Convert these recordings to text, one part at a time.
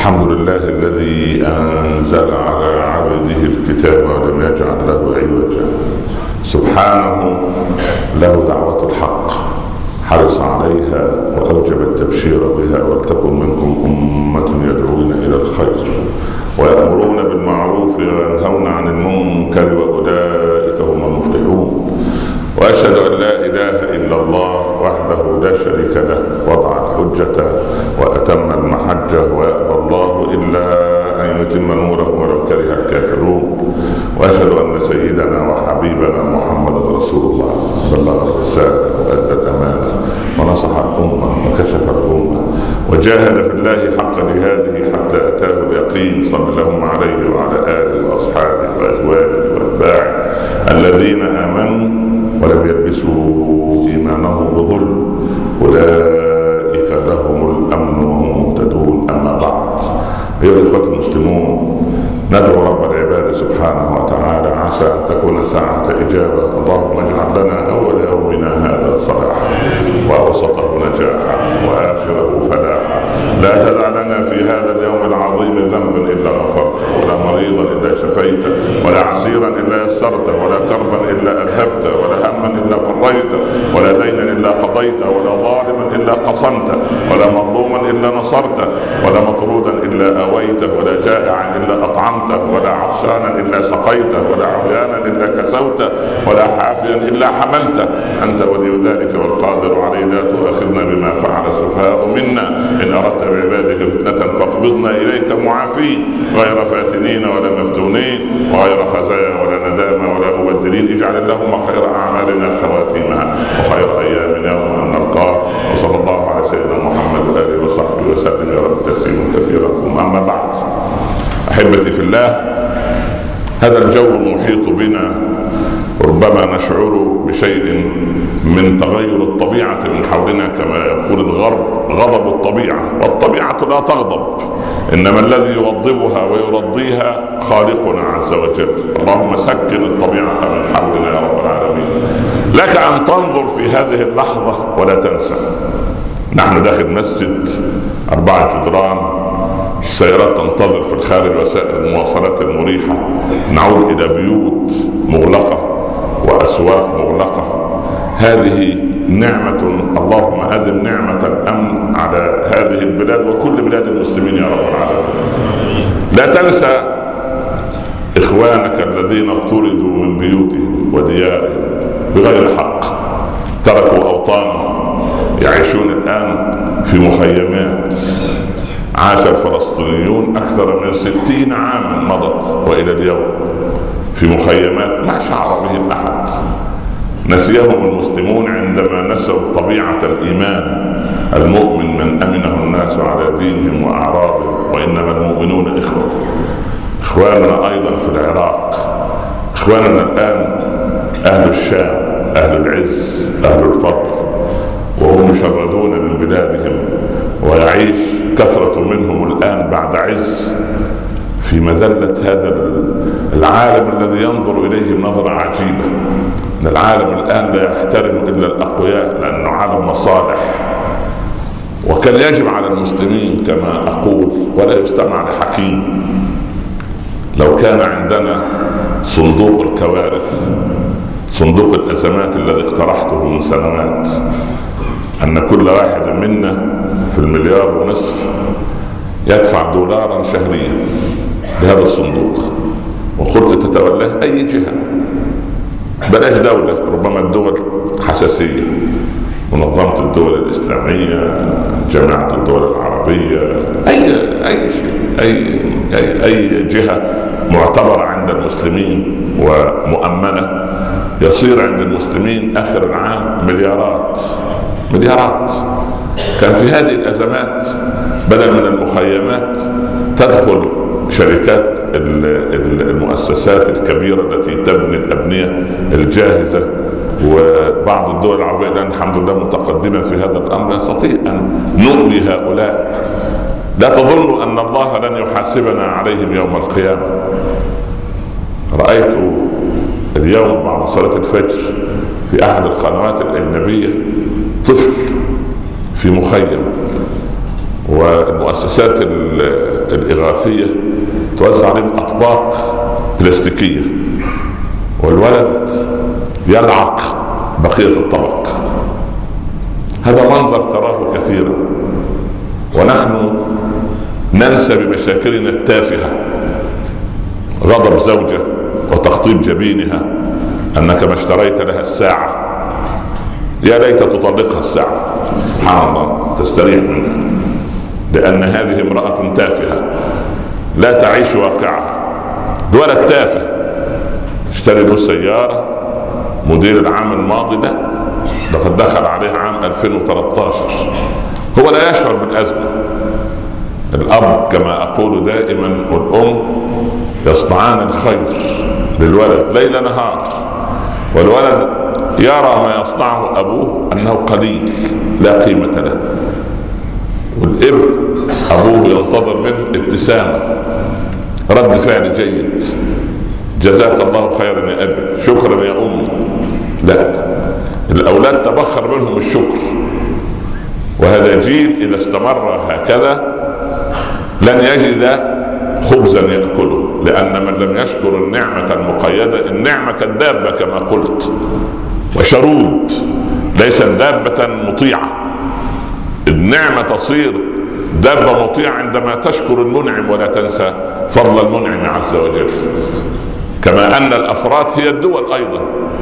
الحمد لله الذي أنزل على عبده الكتاب ولم يجعل له عوجا. سبحانه له دعوة الحق حرص عليها وأوجب التبشير بها. ولتكن منكم أمة يدعون إلى الخير ويأمرون بالمعروف وينهون عن المنكر وأولئك هم المفلحون. وأشهد أن لا إله إلا الله وحده لا شريك له وضع الحجة وأتم المحجة ويأبى الله إلا أن يتم نوره ولو كره الكافرون. وأشهد أن سيدنا وحبيبنا محمد رسول الله بلغ الرسالة وأدى الأمانة ونصح الأمة وكشف الأمة وجاهد في الله حق جهاده حتى أتاه اليقين. صلى الله عليه وعلى آله وأصحابه وأزواجه وأتباعه الذين آمنوا ولم يلبسوا إيمانه بظلم أولئك لهم الأمن وهم مهتدون. أما بعد، أيها الإخوة المسلمون، ندعو رب العباد سبحانه وتعالى عسى أن تكون ساعة إجابة. اللهم اجعل لنا أول يومنا هذا صلاحا وأوسطه نجاحا وآخره فلاحا. لا تدع لنا في هذا اليوم العظيم ذنبا إلا غفرته، ولا مريضا إلا شفيته، ولا عسيرا إلا يسرته، ولا كربا إلا أذهبته، ولا هما إلا فريته، ولا دينا إلا قضيته، ولا ظالما إلا قصمته، ولا مظلوما إلا نصرته، ولا مطرودا إلا أويته، ولا جائعا إلا أطعمته، ولا عطشانا إلا سقيته، ولا عريانا إلا كسوته، ولا حافيا إلا حملته. أنت ولي ذلك والقادر عليه. لا تؤاخذنا بما فعل السفهاء منا، إن أردت بعبادك فتنة فاقبضنا إليك معافين غير فاتنين ولا مفتونين وغير خزايا ولا ندامة ولا مبدلين. اجعل اللهم خير أعمالنا خواتيمها وخير أيامنا يوم أن نلقاه. وصلى الله على سيدنا محمد وآله وصحبه وسلم يا رب تسليما كثيرا. ثم أما بعد، أحبتي في الله، هذا الجو المحيط بنا ربما نشعر بشيء من تغير الطبيعة من حولنا، كما يقول الغرب غضب الطبيعة، والطبيعة لا تغضب، إنما الذي يغضبها ويرضيها خالقنا عز وجل. اللهم سكن الطبيعة من حولنا يا رب العالمين. لك أن تنظر في هذه اللحظة ولا تنسى، نحن داخل مسجد 4 جدران، السيارات تنتظر في الخارج وسائل المواصلات المريحة، نعود إلى بيوت مغلقة وأسواق مغلقة. هذه نعمة، اللهم أدم نعمة الأمن على هذه البلاد وكل بلاد المسلمين يا رب العالمين. لا تنسى إخوانك الذين طردوا من بيوتهم وديارهم بغير حق، تركوا أوطانهم، يعيشون الآن في مخيمات. عاش الفلسطينيون أكثر من 60 عاما مضت وإلى اليوم في مخيمات ما شعر بهم أحد. نسيهم المسلمون عندما نسوا طبيعة الإيمان. المؤمن من أمنه الناس على دينهم وأعراضهم، وإنما المؤمنون إخوة. إخواننا أيضا في العراق، إخواننا الآن أهل الشام، أهل العز، أهل الفضل، وهم مشردون من بلادهم، ويعيش كثرة منهم الآن بعد عز في مذلة هذا العالم الذي ينظر إليه نظرة عجيبة. إن العالم الآن لا يحترم إلا الأقوياء، لأنه عالم مصالح. وكان يجب على المسلمين كما أقول، ولا يستمع لحكيم، لو كان عندنا صندوق الكوارث، صندوق الأزمات الذي اقترحته من سنوات، أن كل واحد منا في 1.5 مليار يدفع $1 شهريا لهذا الصندوق، وقلت تتولاه أي جهة، بلاش دولة، ربما الدول حساسية، منظمة الدول الإسلامية، جامعة الدول العربية، أي شيء، أي جهة معتبرة عند المسلمين ومؤمنة، يصير عند المسلمين آخر العام مليارات. كان في هذه الأزمات بدل من المخيمات تدخل شركات المؤسسات الكبيرة التي تبني الأبنية الجاهزة. وبعض الدول العربية الآن الحمد لله متقدمة في هذا الأمر، يستطيع أن نؤوي هؤلاء. لا تظنوا أن الله لن يحاسبنا عليهم يوم القيامة. رأيت اليوم بعد صلاة الفجر في أحد القنوات الأجنبية طفل في مخيم والمؤسسات الإغاثية توزع عليهم أطباق بلاستيكية، والولد يلعق بقية الطبق. هذا منظر تراه كثيرا، ونحن ننسى بمشاكلنا التافهة، غضب زوجة وتخطيب جبينها أنك ما اشتريت لها الساعة، يا ليت تطلقها الساعة، سبحان الله، تستريح منها، لأن هذه امرأة تافهة لا تعيش واقعها. الولد تافه، اشتري له سيارة، مدير العام الماضي ده لقد دخل عليه عام 2013، هو لا يشعر بالأزمة. الأب كما أقول دائما والأم يصنعان الخير للولد ليل نهار، والولد يرى ما يصنعه أبوه أنه قليل لا قيمة له، والابن أبوه ينتظر منه ابتسامة، رد فعل جيد، جزاك الله خيرا يا أبي، شكرا يا أمي. لا، الأولاد تبخر منهم الشكر، وهذا جيل إذا استمر هكذا لن يجد خبزا يأكله، لأن من لم يشكر النعمة المقيدة، النعمة كالدابة كما قلت وشرود، ليس دابة مطيعة. النعمة تصير دابة مطيعة عندما تشكر المنعم ولا تنسى فضل المنعم عز وجل. كما أن الأفراد هي الدول أيضا،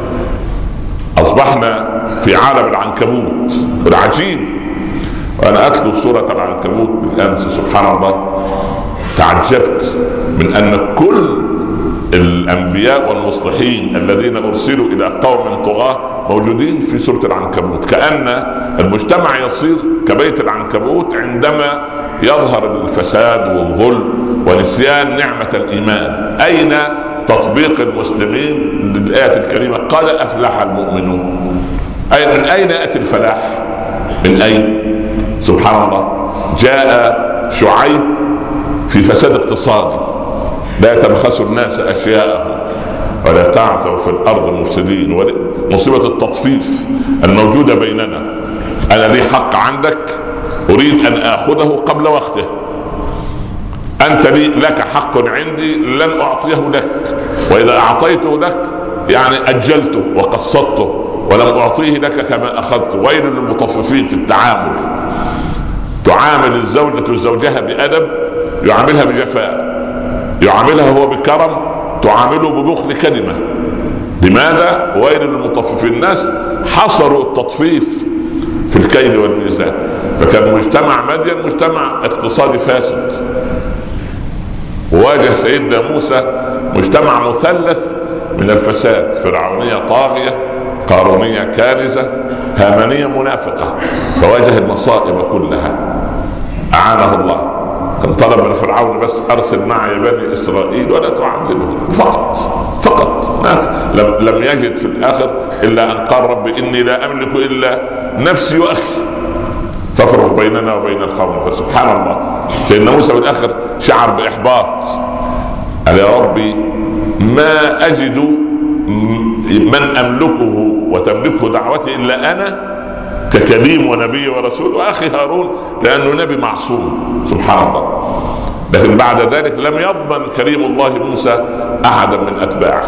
أصبحنا في عالم العنكبوت العجيب. وأنا أتلو سورة العنكبوت بالأمس، سبحان الله، تعجبت من أن كل الأنبياء والمصلحين الذين أرسلوا إلى قوم طغاة موجودين في سورة العنكبوت، كأن المجتمع يصير كبيت العنكبوت عندما يظهر الفساد والظلم ونسيان نعمة الإيمان. أين تطبيق المسلمين للآية الكريمة؟ قال أفلح المؤمنون. من أين يأتي الفلاح؟ من أين؟ سبحان الله، جاء شعيب في فساد اقتصادي، لا تبخسوا الناس أشياءهم ولا تعثوا في الأرض مفسدين، مصيبة التطفيف الموجودة بيننا. أنا لي حق عندك أريد أن آخذه قبل وقته، أنت لك حق عندي لن أعطيه لك، وإذا أعطيته لك يعني أجلته وقسطته ولم أعطيه لك كما أخذته. ويل للمطففين في التعامل، تعامل الزوجة زوجها بأدب يعاملها بجفاء، يعاملها هو بكرم تعامله ببخل كلمة. لماذا؟ ويل للمطففين. الناس حصروا التطفيف في الكيل والميزان، فكان مجتمع مدين مجتمع اقتصادي فاسد، وواجه سيدنا موسى مجتمع مثلث من الفساد، فرعونية طاغية، قارونية كارثة، هامانية منافقة، فواجه المصائب كلها. أعانه الله. كان طلب من فرعون بس أرسل معي بني إسرائيل ولا تعذبهم، فقط لم يجد في الآخر إلا أن قال رب إني لا أملك إلا نفسي وأخي فافرق بيننا وبين القوم. فسبحان الله، سيدنا موسى بالآخر شعر بإحباط، قال يا ربي ما أجد من أملكه وتملكه دعوتي إلا أنا ككليم ونبي ورسول، وأخي هارون لأنه نبي معصوم. سبحان الله. لكن بعد ذلك لم يضمن كريم الله موسى أحدا من أتباعه.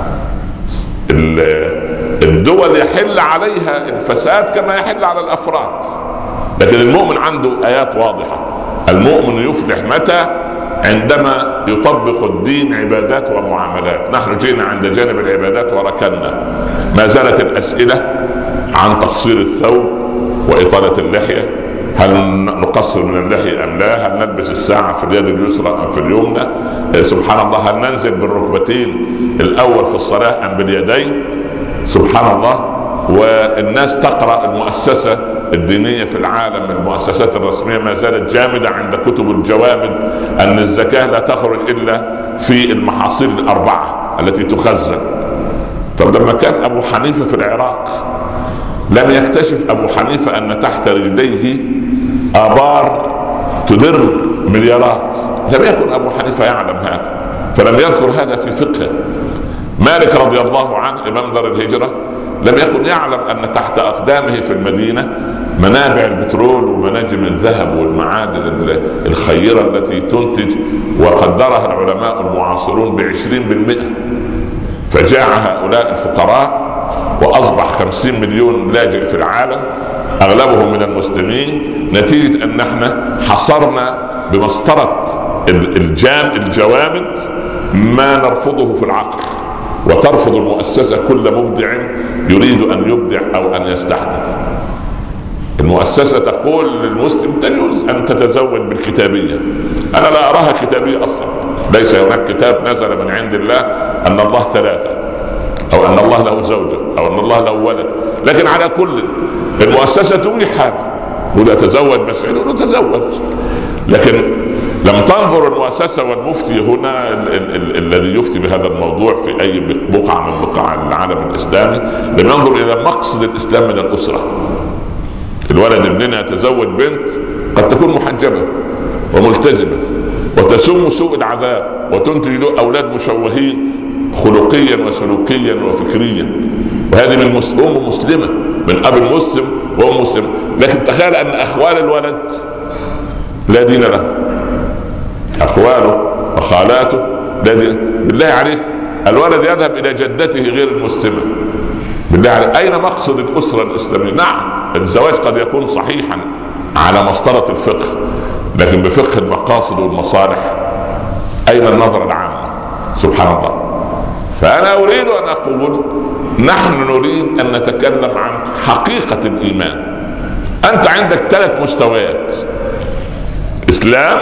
الدول يحل عليها الفساد كما يحل على الأفراد، لكن المؤمن عنده آيات واضحة. المؤمن يفلح متى؟ عندما يطبق الدين عبادات ومعاملات. نحن جينا عند جانب العبادات وركنا. ما زالت الأسئلة عن تقصير الثوب وإطالة اللحية، هل نقصر من اللحية أم لا؟ هل نلبس الساعة في اليد اليسرى أم في اليمنى؟ سبحان الله، هل ننزل بالركبتين الأول في الصلاة أم باليدين؟ سبحان الله. والناس تقرأ المؤسسة الدينية في العالم، المؤسسات الرسمية ما زالت جامدة عند كتب الجوامد أن الزكاة لا تخرج إلا في المحاصيل الأربعة التي تخزن. طب لما كان أبو حنيفة في العراق لم يكتشف أبو حنيفة أن تحت رجليه آبار تدر مليارات، لم يكن أبو حنيفة يعلم هذا، فلم يذكر هذا في فقهه. مالك رضي الله عنه إمام دار الهجرة لم يكن يعلم أن تحت أقدامه في المدينة منابع البترول ومناجم الذهب والمعادن الخيرة التي تنتج، وقدرها العلماء المعاصرون ب20%. فجاع هؤلاء الفقراء وأصبح 50 مليون لاجئ في العالم، أغلبهم من المسلمين، نتيجة أن احنا حصرنا بمسطرة الجوامد ما نرفضه في العقل، وترفض المؤسسة كل مبدع يريد أن يبدع أو أن يستحدث. المؤسسة تقول للمسلم تجوز أن تتزوج بالكتابية، أنا لا أراها كتابية أصلا، ليس هناك كتاب نزل من عند الله أن الله ثلاثة أو أن الله له زوجة أو أن الله له ولد، لكن على كل المؤسسة تبيح هذا، ولا تزوج مسعود ولا تزوج. لكن لم تنظر المؤسسة والمفتي هنا الذي يفتي بهذا الموضوع في أي بقعة من بقاع العالم الإسلامي، لم ينظر إلى مقصد الإسلام من الأسرة. الولد ابننا يتزوج بنت قد تكون محجبة وملتزمة وتسوم سوء العذاب وتنتج له أولاد مشوهين خلقيا وسلوكيا وفكريا، وهذه من أم مسلمة، من أب مسلم وأم مسلمة. لكن تخيل أن أخوال الولد لا دين له، أخواله وخالاته لا دين. بالله عليك الولد يذهب إلى جدته غير المسلمة، بالله عليك أين مقصد الأسرة الإسلامية؟ نعم الزواج قد يكون صحيحا على مسطرة الفقه، لكن بفقه المقاصد والمصالح أين النظرة العامة؟ سبحان الله. فأنا أريد أن أقول نحن نريد أن نتكلم عن حقيقة الإيمان. أنت عندك 3 مستويات: إسلام،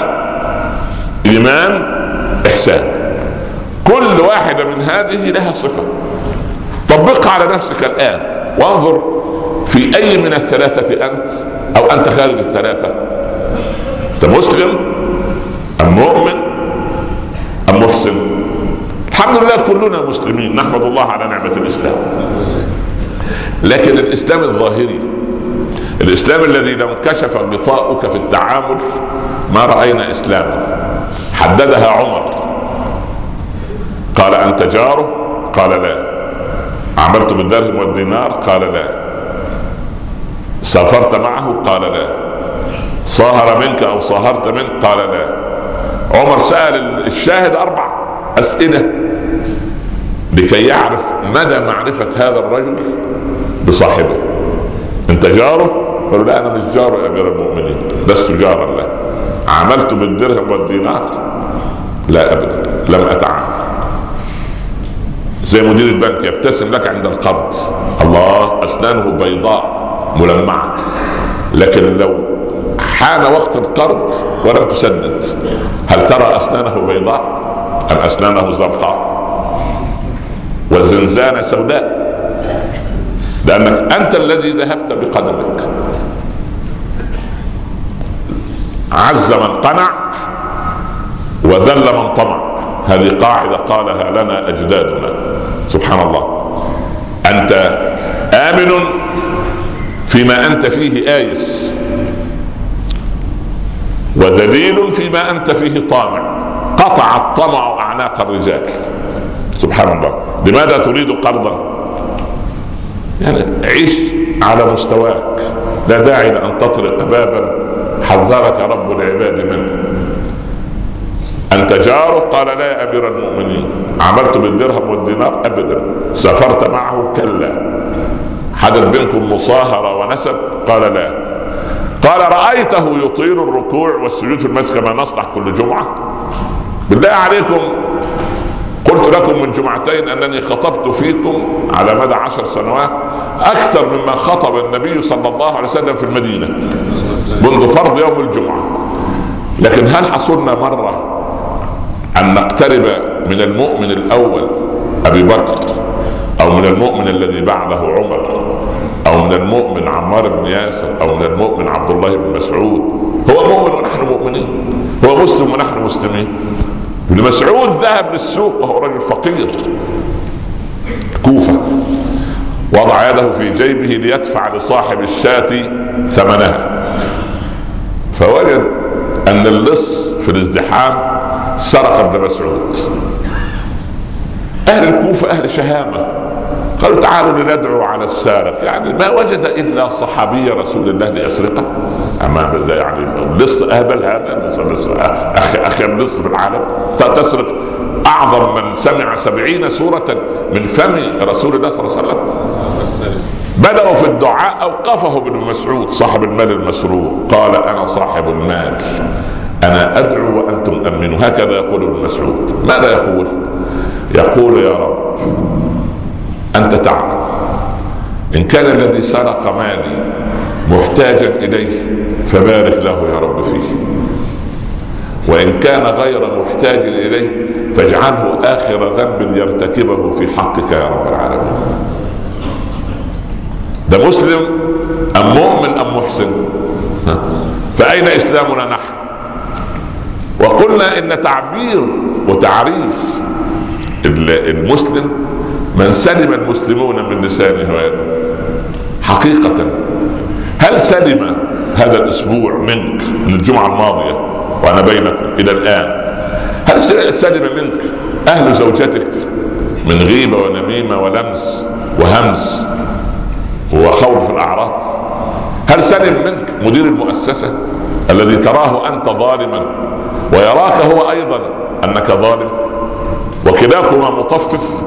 إيمان، إحسان. كل واحدة من هذه لها صفة، طبقها على نفسك الآن وانظر في أي من الثلاثة أنت، أو أنت خارج الثلاثة. أنت مسلم أم مؤمن أم محسن؟ الحمد لله كلنا مسلمين، نحمد الله على نعمة الإسلام. لكن الإسلام الظاهري، الإسلام الذي لو انكشف غطاؤك في التعامل ما رأينا إسلاما. حددها عمر، قال أنت جاره؟ قال لا. عملت بالدرهم والدينار؟ قال لا. سافرت معه؟ قال لا. صاهر منك أو صاهرت منه؟ قال لا. عمر سأل الشاهد 4 أسئلة لكي يعرف مدى معرفة هذا الرجل بصاحبه. أنت جاره؟ قالوا لا أنا مش جاره يا أمير المؤمنين، لست جارا له. عملت بالدرهم والدينار؟ لا أبدا، لم أتعامل. زي مدير البنك يبتسم لك عند القرض، الله أسنانه بيضاء ملمعة، لكن لو حان وقت القرض ولم تسدد هل ترى أسنانه بيضاء أم أسنانه زرقاء والزنزانة سوداء؟ لأنك أنت الذي ذهبت بقدمك. عز من قنع وذل من طمع، هذه قاعدة قالها لنا أجدادنا. سبحان الله. أنت آمن فيما أنت فيه آيس، وذليل فيما أنت فيه طامع. قطع الطمع أعناق الرجال. سبحان الله. لماذا تريد قرضا؟ يعني عيش على مستواك، لا داعي لأن تطرق بابا حذرك رب العباد منه. أنت جاره؟ قال لا يا أمير المؤمنين. عملت بالدرهم والدينار؟ أبدا. سافرت معه؟ كلا. حدث بينكم مصاهرة ونسب؟ قال لا. قال رأيته يطيل الركوع والسجود في المسجد كما نصنع كل جمعة؟ بالله عليكم قلت لكم من جمعتين أنني خطبت فيكم على مدى 10 سنوات أكثر مما خطب النبي صلى الله عليه وسلم في المدينة منذ فرض يوم الجمعة. لكن هل حصلنا مرة أن نقترب من المؤمن الأول أبي بكر، أو من المؤمن الذي بعده عمر، أو من المؤمن عمار بن ياسر، أو من المؤمن عبد الله بن مسعود؟ هو مؤمن ونحن مؤمنين، هو مسلم ونحن مسلمين. ابن مسعود ذهب للسوق وهو رجل فقير كوفة، وضع يده في جيبه ليدفع لصاحب الشاة ثمنها، فوجد أن اللص في الازدحام سرق ابن مسعود. أهل الكوفة أهل شهامة، قالوا تعالوا لندعو على السارق. يعني ما وجد الا صحابي رسول الله ليسرقه؟ اما يعني لص اهبل هذا، اخر لص في العالم تسرق اعظم من سمع 70 سورة من فم رسول الله صلى الله عليه وسلم. بدأوا في الدعاء، اوقفه ابن مسعود صاحب المال المسروق، قال انا صاحب المال، انا ادعو وانتم امنوا. هكذا يقول ابن مسعود. ماذا يقول؟ يقول يا رب انت تعلم ان كان الذي سرق مالي محتاجا اليه فبارك له يا رب فيه، وان كان غير محتاج اليه فاجعله اخر ذنب يرتكبه في حقك يا رب العالمين. ده مسلم ام مؤمن ام محسن؟ فاين اسلامنا نحن؟ وقلنا ان تعبير وتعريف المسلم من سلم المسلمون من لسانه ويده. حقيقة هل سلم هذا الاسبوع منك من الجمعة الماضية وانا بينكم الى الان؟ هل سلم منك اهل زوجتك من غيبة ونميمة ولمس وهمس وخوض في الاعراض؟ هل سلم منك مدير المؤسسة الذي تراه انت ظالما ويراك هو ايضا انك ظالم وكلاكما مطفف؟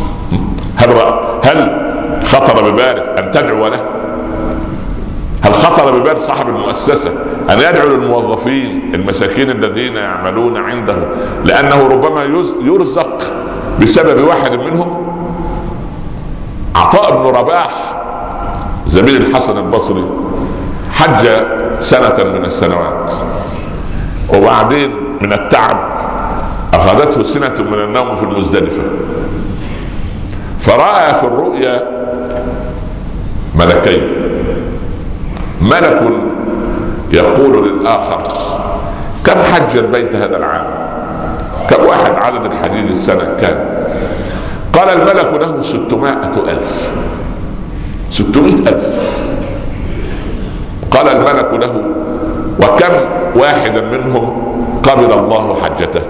هل خطر ببالك ان تدعو له؟ هل خطر ببال صاحب المؤسسة ان يدعو للموظفين المساكين الذين يعملون عنده لانه ربما يرزق بسبب واحد منهم؟ عطاء بن رباح زميل الحسن البصري حج سنة من السنوات، وبعدين من التعب أخذته سنة من النوم في المزدلفة، فرأى في الرؤيا ملكين، ملك يقول للآخر كم حج البيت هذا العام؟ كم واحد عدد الحجيج السنة كان؟ قال الملك له 600,000. 600,000. قال الملك له وكم واحدا منهم قبل الله حجته؟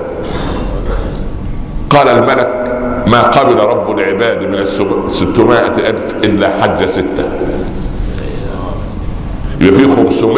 قال الملك ما قبل رب العباد من 600,000 إلا حج 6. يبقى في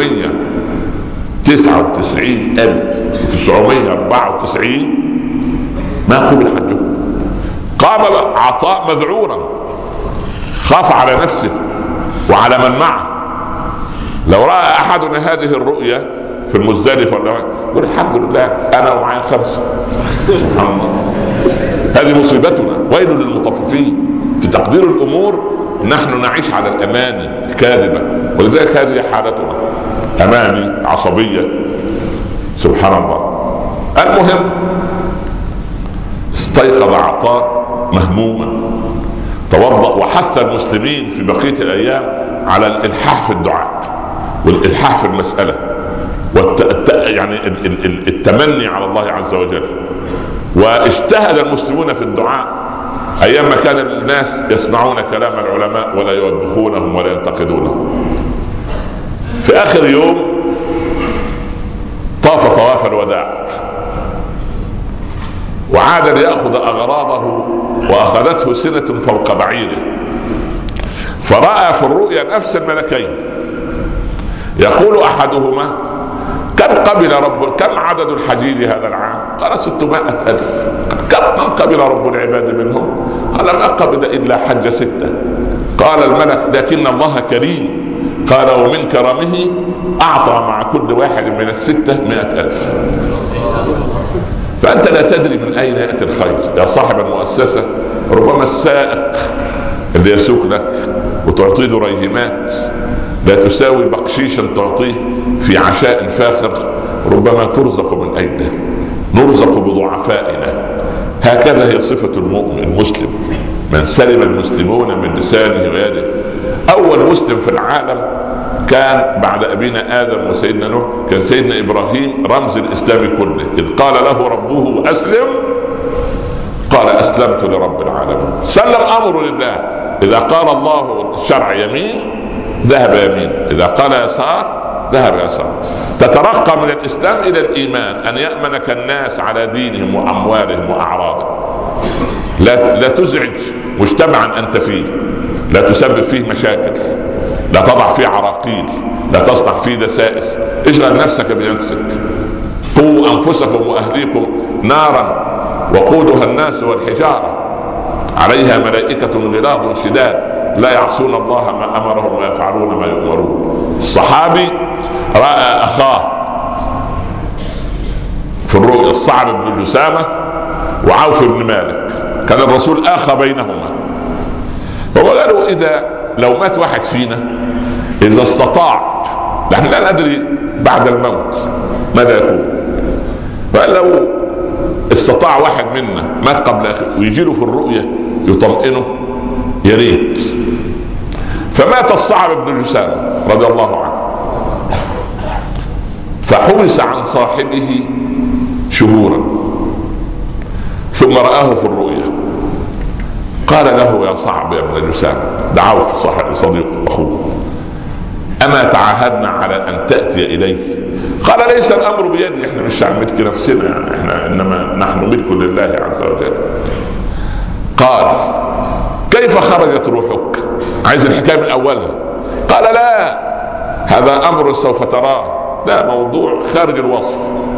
599,994 ما قبل حجه. قام عطاء مذعورا، خاف على نفسه وعلى من معه. لو رأى أحدنا هذه الرؤيا في المزدلفة يقول الحمد لله أنا ومعي 5. سبحان الله، هذه مصيبتنا. ويل للمطففين. في تقدير الأمور نحن نعيش على الأماني الكاذبة، ولذلك هذه حالتنا، أماني عصبية. سبحان الله. المهم استيقظ عطاء مهموما، توضأ وحث المسلمين في بقية الأيام على الإلحاح في الدعاء والإلحاح في المسألة يعني التمني على الله عز وجل. واجتهد المسلمون في الدعاء أيام ما كان الناس يسمعون كلام العلماء ولا يوبخونهم ولا ينتقدونهم. في آخر يوم طاف طواف الوداع وعاد ليأخذ أغراضه، وأخذته سنة فوق بعيره، فرأى في الرؤيا نفس الملكين. يقول أحدهما كم عدد الحجيج هذا العام؟ قال 600,000. كم قبل رب العباد منهم؟ قال ما قبل إلا حج 6. قال الملك لكن الله كريم. قال ومن كرمه أعطى مع كل واحد من 6 100,000. فأنت لا تدري من أين يأتي الخير يا صاحب المؤسسة. ربما السائق اللي يسوق لك وتعطيه ريهمات لا تساوي بقشيشا تعطيه في عشاء فاخر، ربما ترزق من أيده. نرزق بضعفائنا. هكذا هي صفة المؤمن المسلم، من سلم المسلمون من لسانه ويده. أول مسلم في العالم كان بعد أبينا آدم وسيدنا نوح كان سيدنا إبراهيم، رمز الإسلام كله. إذ قال له ربه أسلم قال أسلمت لرب العالمين. سلم أمره لله. إذا قال الله الشرع يمين ذهب يمين، إذا قال يسار ذهب يسار. تترقى من الإسلام إلى الإيمان، أن يأمنك الناس على دينهم وأموالهم وأعراضهم. لا تزعج مجتمعا أنت فيه، لا تسبب فيه مشاكل، لا تضع فيه عراقيل، لا تصنع فيه دسائس. اشغل نفسك بنفسك. قوا أنفسكم وأهليكم نارا وقودها الناس والحجارة عليها ملائكة غلاظ شداد لا يعصون الله ما أمرهم ويفعلون ما يؤمرون. الصحابي رأى أخاه في الرؤيا، الصعب بن جسامة وعوف بن مالك، كان الرسول آخى بينهما. وقالوا إذا لو مات واحد فينا، إذا استطاع، نحن لا ندري بعد الموت ماذا يكون، فقال لو استطاع واحد منا مات قبل أخيه ويجي له في الرؤية يطمئنه يا ريت. فمات الصعب بن جسامة رضي الله عنه، فحبس عن صاحبه شهورا، ثم رآه في الرؤيا. قال له يا صعب يا ابن جسامة، دعاه في صاحب صديق أخوه، أما تعاهدنا على أن تأتي إليه؟ قال ليس الأمر بيدي، احنا مش ملك نفسنا، يعني احنا إنما نحن ملك لله عز وجل. قال كيف خرجت روحك؟ عايز الحكاية من أولها. قال لا، هذا أمر سوف تراه، لا موضوع خارج الوصف.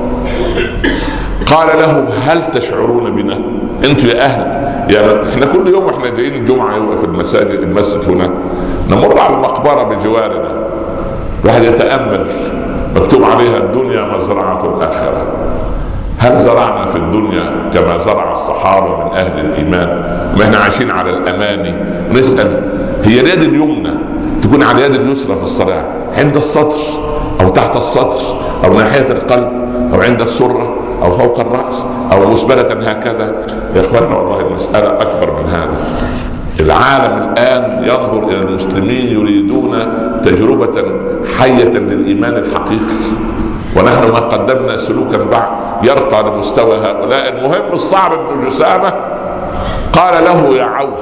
قال له هل تشعرون بنا انتوا يا اهل؟ يعني احنا كل يوم احنا جايين الجمعه في المسجد هنا نمر على المقبره بجوارنا، الواحد يتامل مكتوب عليها الدنيا مزرعه الاخره. هل زرعنا في الدنيا كما زرع الصحابه من اهل الايمان؟ ما احنا عايشين على الاماني. نسال هي اليد اليمنى تكون على اليد اليسرى في الصلاه، عند السطر او تحت السطر او ناحيه القلب او عند السره او فوق الراس او مسبله هكذا؟ يا اخواننا والله المساله اكبر من هذا. العالم الان ينظر الى المسلمين يريدون تجربه حيه للايمان الحقيقي، ونحن ما قدمنا سلوكا بعد يرقى لمستوى هؤلاء. المهم الصعب بن جسامة قال له يا عوف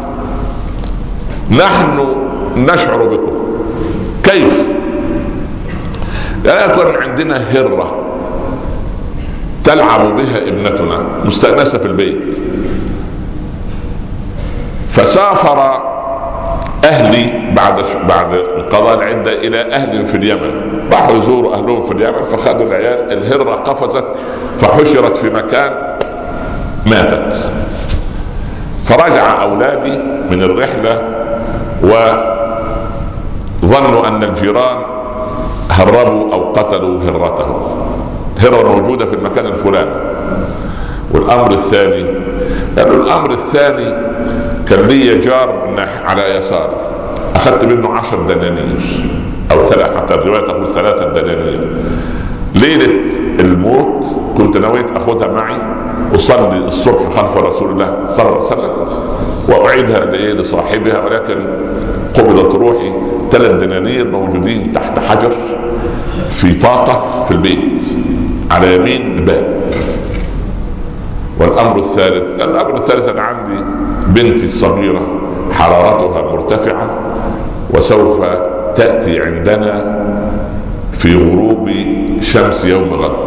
نحن نشعر بكم. كيف؟ لا يكون عندنا هرة تلعب بها ابنتنا مستأنسة في البيت، فسافر أهلي بعد قضاء العدة إلى أهل في اليمن، راحوا يزوروا أهلهم في اليمن، فخذوا العيال، الهرة قفزت فحشرت في مكان ماتت. فرجع أولادي من الرحلة وظنوا أن الجيران هربوا أو قتلوا هرتهم، هرة موجودة في المكان الفلاني. والأمر الثاني، لأنه الأمر الثاني كان لي جار على يساري، أخذت منه 10 دنانير أو 3، حتى الرواية تقول 3 دنانير. ليلة الموت كنت نويت أخذها معي أصلي الصبح خلف رسول الله صلى الله عليه وسلم وأعيدها لصاحبها، ولكن قبضت روحي. 3 دنانير موجودين تحت حجر في طاقة في البيت على يمين الباب. والأمر الثالث أنا عندي بنتي الصغيرة حرارتها مرتفعة وسوف تأتي عندنا في غروب شمس يوم غد.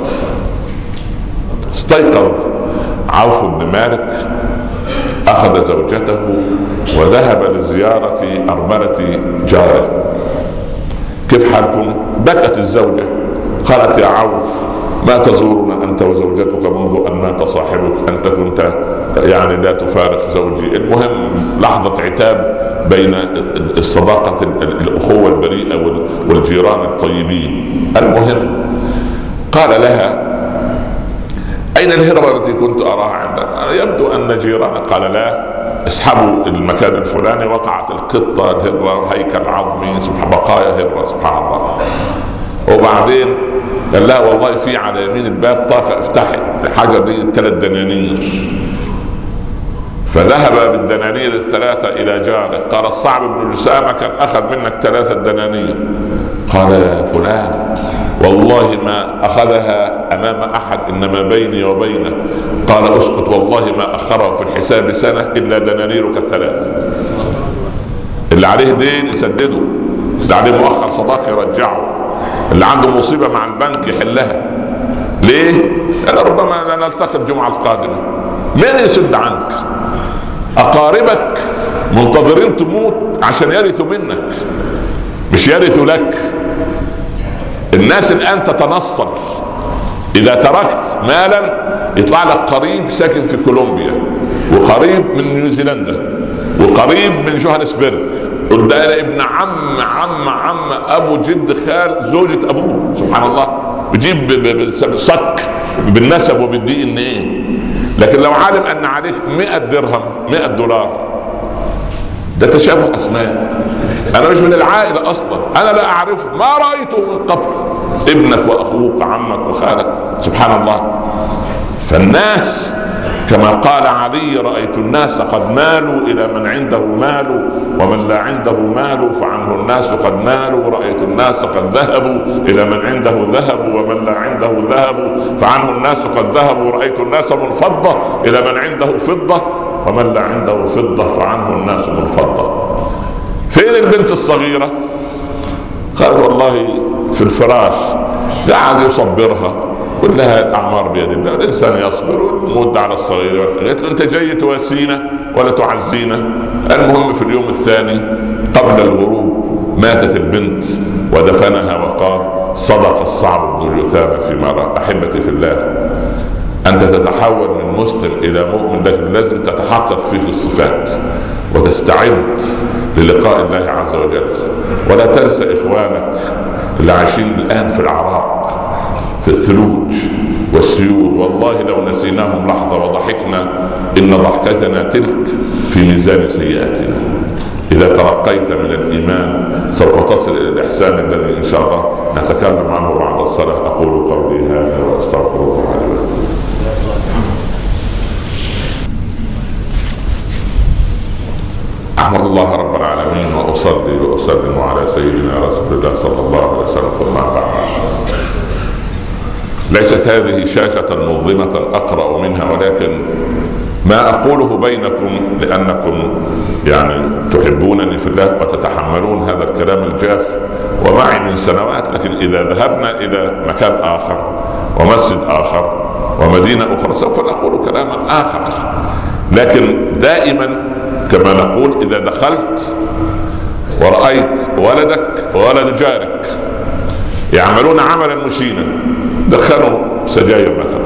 استيقظ عوف بن مالك، أخذ زوجته وذهب لزيارة أرملة جاره. كيف حالكم؟ بكت الزوجة، قالت يا عوف ما تزورنا أنت وزوجتك منذ أن مات صاحبك؟ أنت كنت يعني لا تفارق زوجي. المهم لحظة عتاب بين الصداقة الأخوة البريئة والجيران الطيبين. المهم قال لها أين الهرة التي كنت أراها عندنا؟ يبدو أن جيران. قال لا، اسحبوا المكان الفلاني، وقعت القطة الهرة هيكل عظمي بقايا هرة سبحان الله. وبعدين قال لا والله في على يمين الباب طاقة، افتحي الحجر دي 3 دنانير. فذهب بالدنانير 3 إلى جاره. قال الصعب بن جسامة كان أخذ منك 3 دنانير. قال يا فلان والله ما أخذها أمام أحد، إنما بيني وبينه. قال أسكت والله ما أخره في الحساب سنة إلا دنانيرك 3. اللي عليه دين يسدده، اللي عليه مؤخر صداق يرجعه، اللي عنده مصيبة مع البنك يحلها. ليه؟ لأن ربما نلتقي الجمعة القادمة، من يسد عنك؟ اقاربك منتظرين تموت عشان يرثوا منك، مش يرثوا لك. الناس الان تتنصل، اذا تركت مالا يطلع لك قريب ساكن في كولومبيا، وقريب من نيوزيلندا، وقريب من جوهانسبرغ، وده ابن عم ابو جد خال زوجة ابوه. سبحان الله، بيجيب صك بالنسب وبالدي ان ايه. لكن لو علم ان عليك 100 درهم 100 دولار، ده تشابه اسماء. انا مش من العائله اصلا، انا لا اعرفه، ما رايته من قبل. ابنك واخوك عمك وخالك، سبحان الله. فالناس كما قال علي: رأيت الناس قد مالوا إلى من عنده مال، ومن لا عنده مال فعنه الناس قد مالوا. رأيت الناس قد ذهبوا إلى من عنده ذهب، ومن لا عنده ذهب فعنه الناس قد ذهبوا. رأيت الناس منفضة إلى من عنده فضة، ومن لا عنده فضة فعنه الناس منفضة. فين البنت الصغيرة؟ قالت: والله في الفراش، قاعد يصبرها، قل لها الأعمار بيد الله، الإنسان يصبر ويمد على الصغير. قالت له: أنت جاي تواسينا ولا تعزينا؟ المهم في اليوم الثاني قبل الغروب ماتت البنت ودفنها وقال: صدق الصعب بن الجثامة فيما رأى. أحبتي في الله، أنت تتحول من مسلم إلى مؤمن، لكن لازم تتحقق فيه الصفات وتستعد للقاء الله عز وجل. ولا تنسى إخوانك اللي عايشين الآن في العراء، في الثلوج والسيول. والله لو نسيناهم لحظة وضحكنا إن ضحكتنا تلك في ميزان سيئاتنا. إذا ترقيت من الإيمان سوف تصل إلى الإحسان الذي إن شاء الله نتكلم عنه بعد الصلاة. أقول قولي هذا وأستغفر الله لي ولكم. أحمد الله رب العالمين وأصلي وأسلم على سيدنا رسول الله صلى الله عليه وسلم. ثم بعد، ليست هذه شاشة منظمة أقرأ منها، ولكن ما أقوله بينكم لأنكم يعني تحبونني في الله وتتحملون هذا الكلام الجاف ومعي من سنوات. لكن إذا ذهبنا إلى مكان آخر ومسجد آخر ومدينة أخرى سوف نقول كلاما آخر. لكن دائما كما نقول: إذا دخلت ورأيت ولدك وولد جارك يعملون عملا مشينا، دخلوا سجاير مثلا،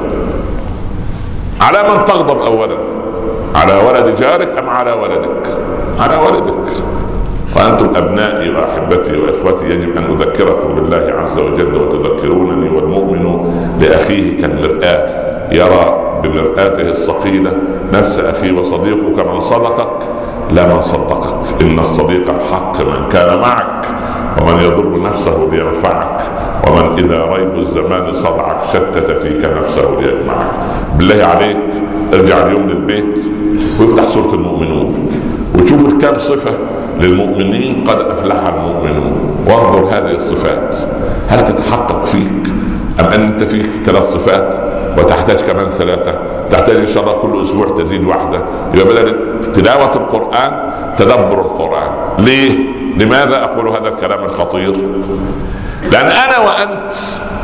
على من تغضب أولا؟ على ولد جارك أم على ولدك؟ على ولدك. وأنتم أبنائي وأحبتي وإخوتي، يجب أن أذكركم بالله عز وجل وتذكرونني. والمؤمن لأخيه كالمرآة، يرى بمرآته الصقيلة نفس أخيه. وصديقك من صدقك لا من صدقك. إن الصديق الحق من كان معك، ومن يضر نفسه لينفعك، ومن إذا ريب الزمان صدعك شتت فيك نفسه ليجمعك. بالله عليك ارجع اليوم للبيت وافتح سورة المؤمنون وشوف الكام صفة للمؤمنين: قد أفلح المؤمنون. وانظر هذه الصفات، هل تتحقق فيك أم أنت فيك 3 صفات وتحتاج كمان 3؟ تحتاج إن شاء الله كل أسبوع تزيد واحدة. يبقى بدل تلاوة القرآن تدبر القرآن. ليه؟ لماذا أقول هذا الكلام الخطير؟ لأن أنا وأنت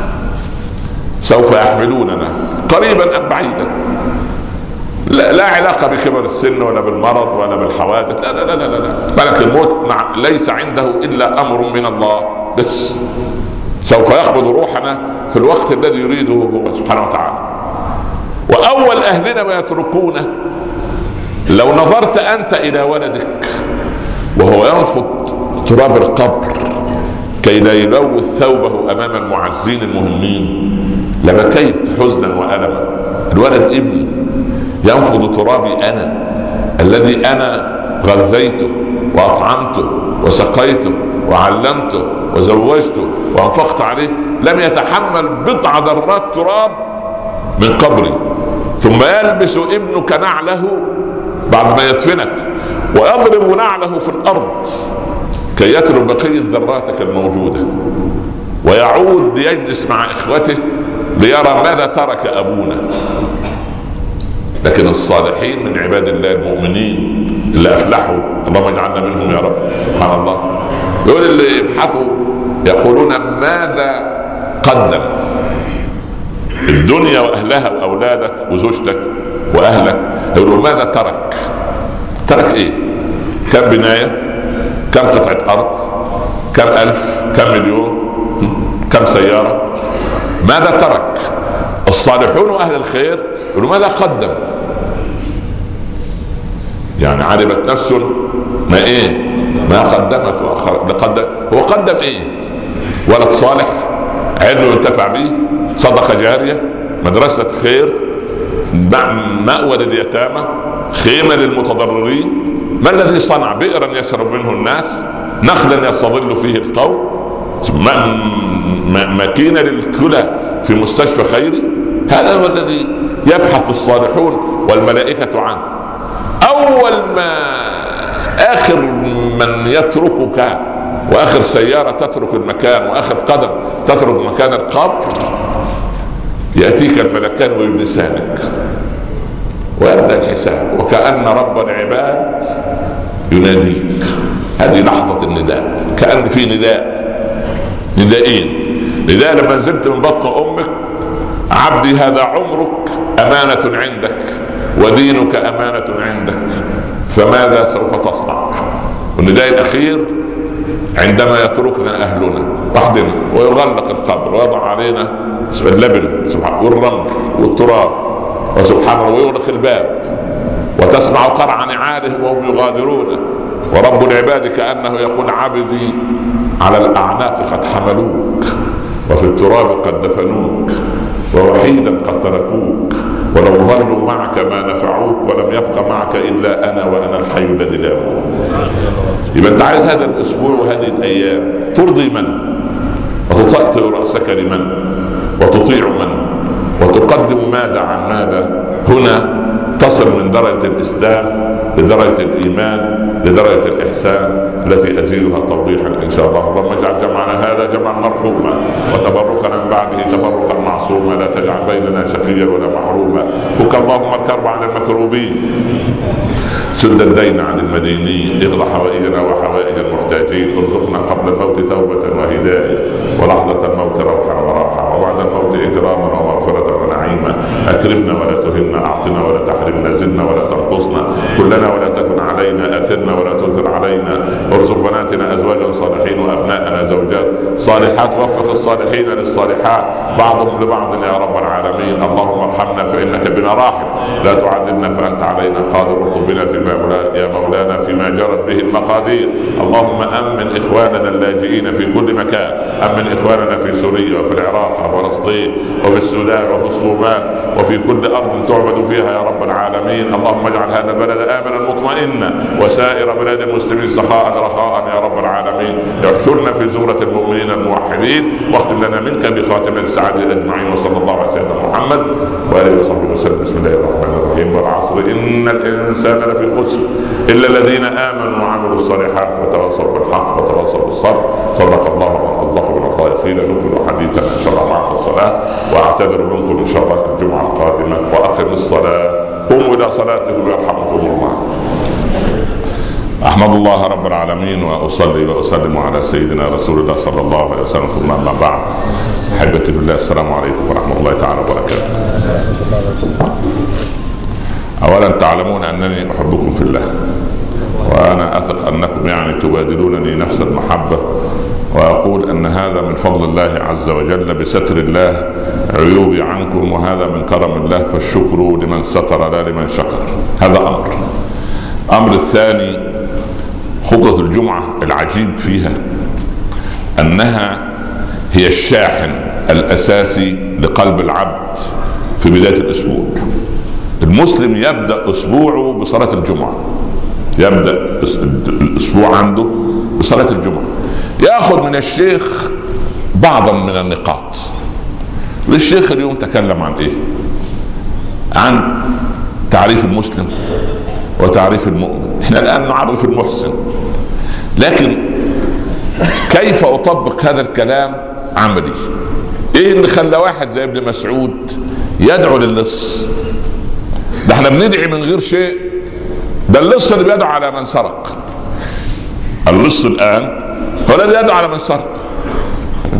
سوف يحملوننا قريبا أم بعيدا. لا علاقة بكبر السن ولا بالمرض ولا بالحوادث، لا لا لا لا لا. ملك الموت ليس عنده إلا أمر من الله بس. سوف يقبض روحنا في الوقت الذي يريده هو سبحانه وتعالى. وأول أهلنا ويتركونه. لو نظرت أنت إلى ولدك وهو ينفض تراب القبر كي لا يلوث ثوبه أمام المعزين المهمين لبكيت حزنا وألما. الولد ابني ينفض ترابي أنا الذي أنا غذيته وأطعمته وسقيته وعلمته وزوجته وأنفقت عليه، لم يتحمل بضع ذرات تراب من قبري. ثم يلبس ابنك نعله بعد ما يدفنك ويضرب نعله في الأرض كي يترك بقية ذراتك الموجودة، ويعود ليجلس مع إخوته ليرى ماذا ترك أبونا. لكن الصالحين من عباد الله المؤمنين اللي أفلحوا، اللهم اجعلنا منهم يا رب، سبحان الله، يقول اللي يبحثوا يقولون: ماذا قدم؟ الدنيا واهلها واولادك وزوجتك واهلك، يقولوا ماذا ترك؟ ترك ايه؟ كم بنايه؟ كم قطعه ارض؟ كم الف؟ كم مليون؟ كم سياره؟ ماذا ترك؟ الصالحون واهل الخير يقولوا ماذا قدم؟ يعني علمت نفس ما قدمت وأخرت. هو قدم ايه؟ ولد صالح، علم ينتفع به، صدقة جارية، مدرسة خير، مأوى لليتامى، خيمة للمتضررين. ما الذي صنع؟ بئرا يشرب منه الناس، نخلا يستظل فيه القوم، ماكينة للكلى في مستشفى خيري. هذا هو الذي يبحث الصالحون والملائكة عنه. أول ما آخر من يتركك، وآخر سيارة تترك المكان، وآخر قدم تترك مكان القبر، يأتيك الملكان ويبلسانك ويبدأ الحساب، وكأن رب العباد يناديك. هذه لحظة النداء، كأن في ندائين. نداء لما نزلت من بطن أمك: عبدي هذا عمرك أمانة عندك، ودينك أمانة عندك، فماذا سوف تصنع؟ والنداء الأخير عندما يتركنا أهلنا وحدنا ويغلق القبر ويضع علينا اللبن والرمل والتراب، وسبحان الله ويغلق الباب، وتسمع قرع نعاله وهم يغادرون، ورب العباد كأنه يقول: عبدي على الأعناق قد حملوك، وفي التراب قد دفنوك، ووحيدا قد تركوك، ولو ظلوا معك ما نفعوك، ولم يبق معك إلا أنا وأنا الحي الذي لا يموت. يبقى أنت عايز هذا الأسبوع وهذه الأيام ترضي من؟ وتطأطئ رأسك لمن؟ وتطيع من؟ وتقدم ماذا عن ماذا؟ هنا تصل من درجة الإسلام لدرجة الإيمان لدرجة الإحسان التي أزيدها توضيحا إن شاء الله. اللهم اجعل جمعنا هذا جمعا مرحوما، وتبركنا من بعده تبركا معصوما، لا تجعل بيننا شقيا ولا محروما. فك اللهم الكرب عن المكروبين، سد الدين عن المدينين، اغض حوائجنا وحوائج المحتاجين، ارزقنا قبل الموت توبة وهداية، ولحظة الموت روحا وراحة، وبعد الموت إكراما ومغفرة ونعيما. أكرمنا ولا تهنا، أعطنا ولا تحرمنا، زدنا ولا تنقصنا، كلنا ولا تكن علينا، أثرنا ولا تؤثر علينا. ارزق بناتنا أزواجا صالحين، وأبناءنا زوجات صالحات، وفق الصالحين للصالحات، بعضهم لبعض يا رب العالمين. اللهم ارحمنا فإنك بنا راحم، لا تعذبنا فأنت علينا قادر، ارزق بنا يا مولانا فيما جرت به المقادير. اللهم أمن إخواننا اللاجئين في كل مكان، أمن إخواننا في سوريا وفي العراق وفلسطين وفي السودان وفي الصومال وفي كل أرض تعبد فيها يا رب العالمين. اللهم اجعل هذا البلد آمنا مطمئنا، وسائر بلاد المسلمين سخاء رخاء يا رب العالمين. احشرنا في زمرة المؤمنين الموحدين، واختم لنا منك بخاتمة السعادة أجمعين. وصلى الله على سيدنا محمد وآله وصحبه وسلم. بسم الله الرحمن الرحيم. والعصر إن الإنسان لفي خسر إلا الذين آمنوا وعملوا الصالحات وتواصوا بالحق وتواصوا بالصبر. صدق الله وأصدق من الله قيلا. نكمل حديثنا إن شاء الله مع الصلاة، وأعتذر منكم إن شاء الله الجمعة القادمة. وأقم الصلاة، قوموا إلى صلاتكم يرحمكم الله. أحمد الله رب العالمين، وأصلي وأسلم على سيدنا رسول الله صلى الله عليه وسلم، ثم أما بعد. أحبتي في الله، السلام عليكم ورحمة الله تعالى وبركاته. أولا تعلمون أنني أحبكم في الله، وأنا أثق أنكم تبادلونني نفس المحبة، وأقول أن هذا من فضل الله عز وجل بستر الله عيوبي عنكم، وهذا من كرم الله، فالشكر لمن ستر لا لمن شكر. هذا أمر الثاني، خطبة الجمعة العجيب فيها أنها هي الشاحن الأساسي لقلب العبد في بداية الأسبوع. المسلم يبدأ أسبوعه بصلاة الجمعة، يبدأ الأسبوع عنده بصلاة الجمعة، يأخذ من الشيخ بعضا من النقاط. الشيخ اليوم تكلم عن إيه؟ عن تعريف المسلم وتعريف المؤمن. احنا الآن نعرف المحسن، لكن كيف أطبق هذا الكلام عملي؟ ايه اللي خلى واحد زي ابن مسعود يدعو للص؟ ده احنا بندعي من غير شيء، ده اللص اللي بيدعو على من سرق. اللص الآن هو الذي يدعو على من سرق،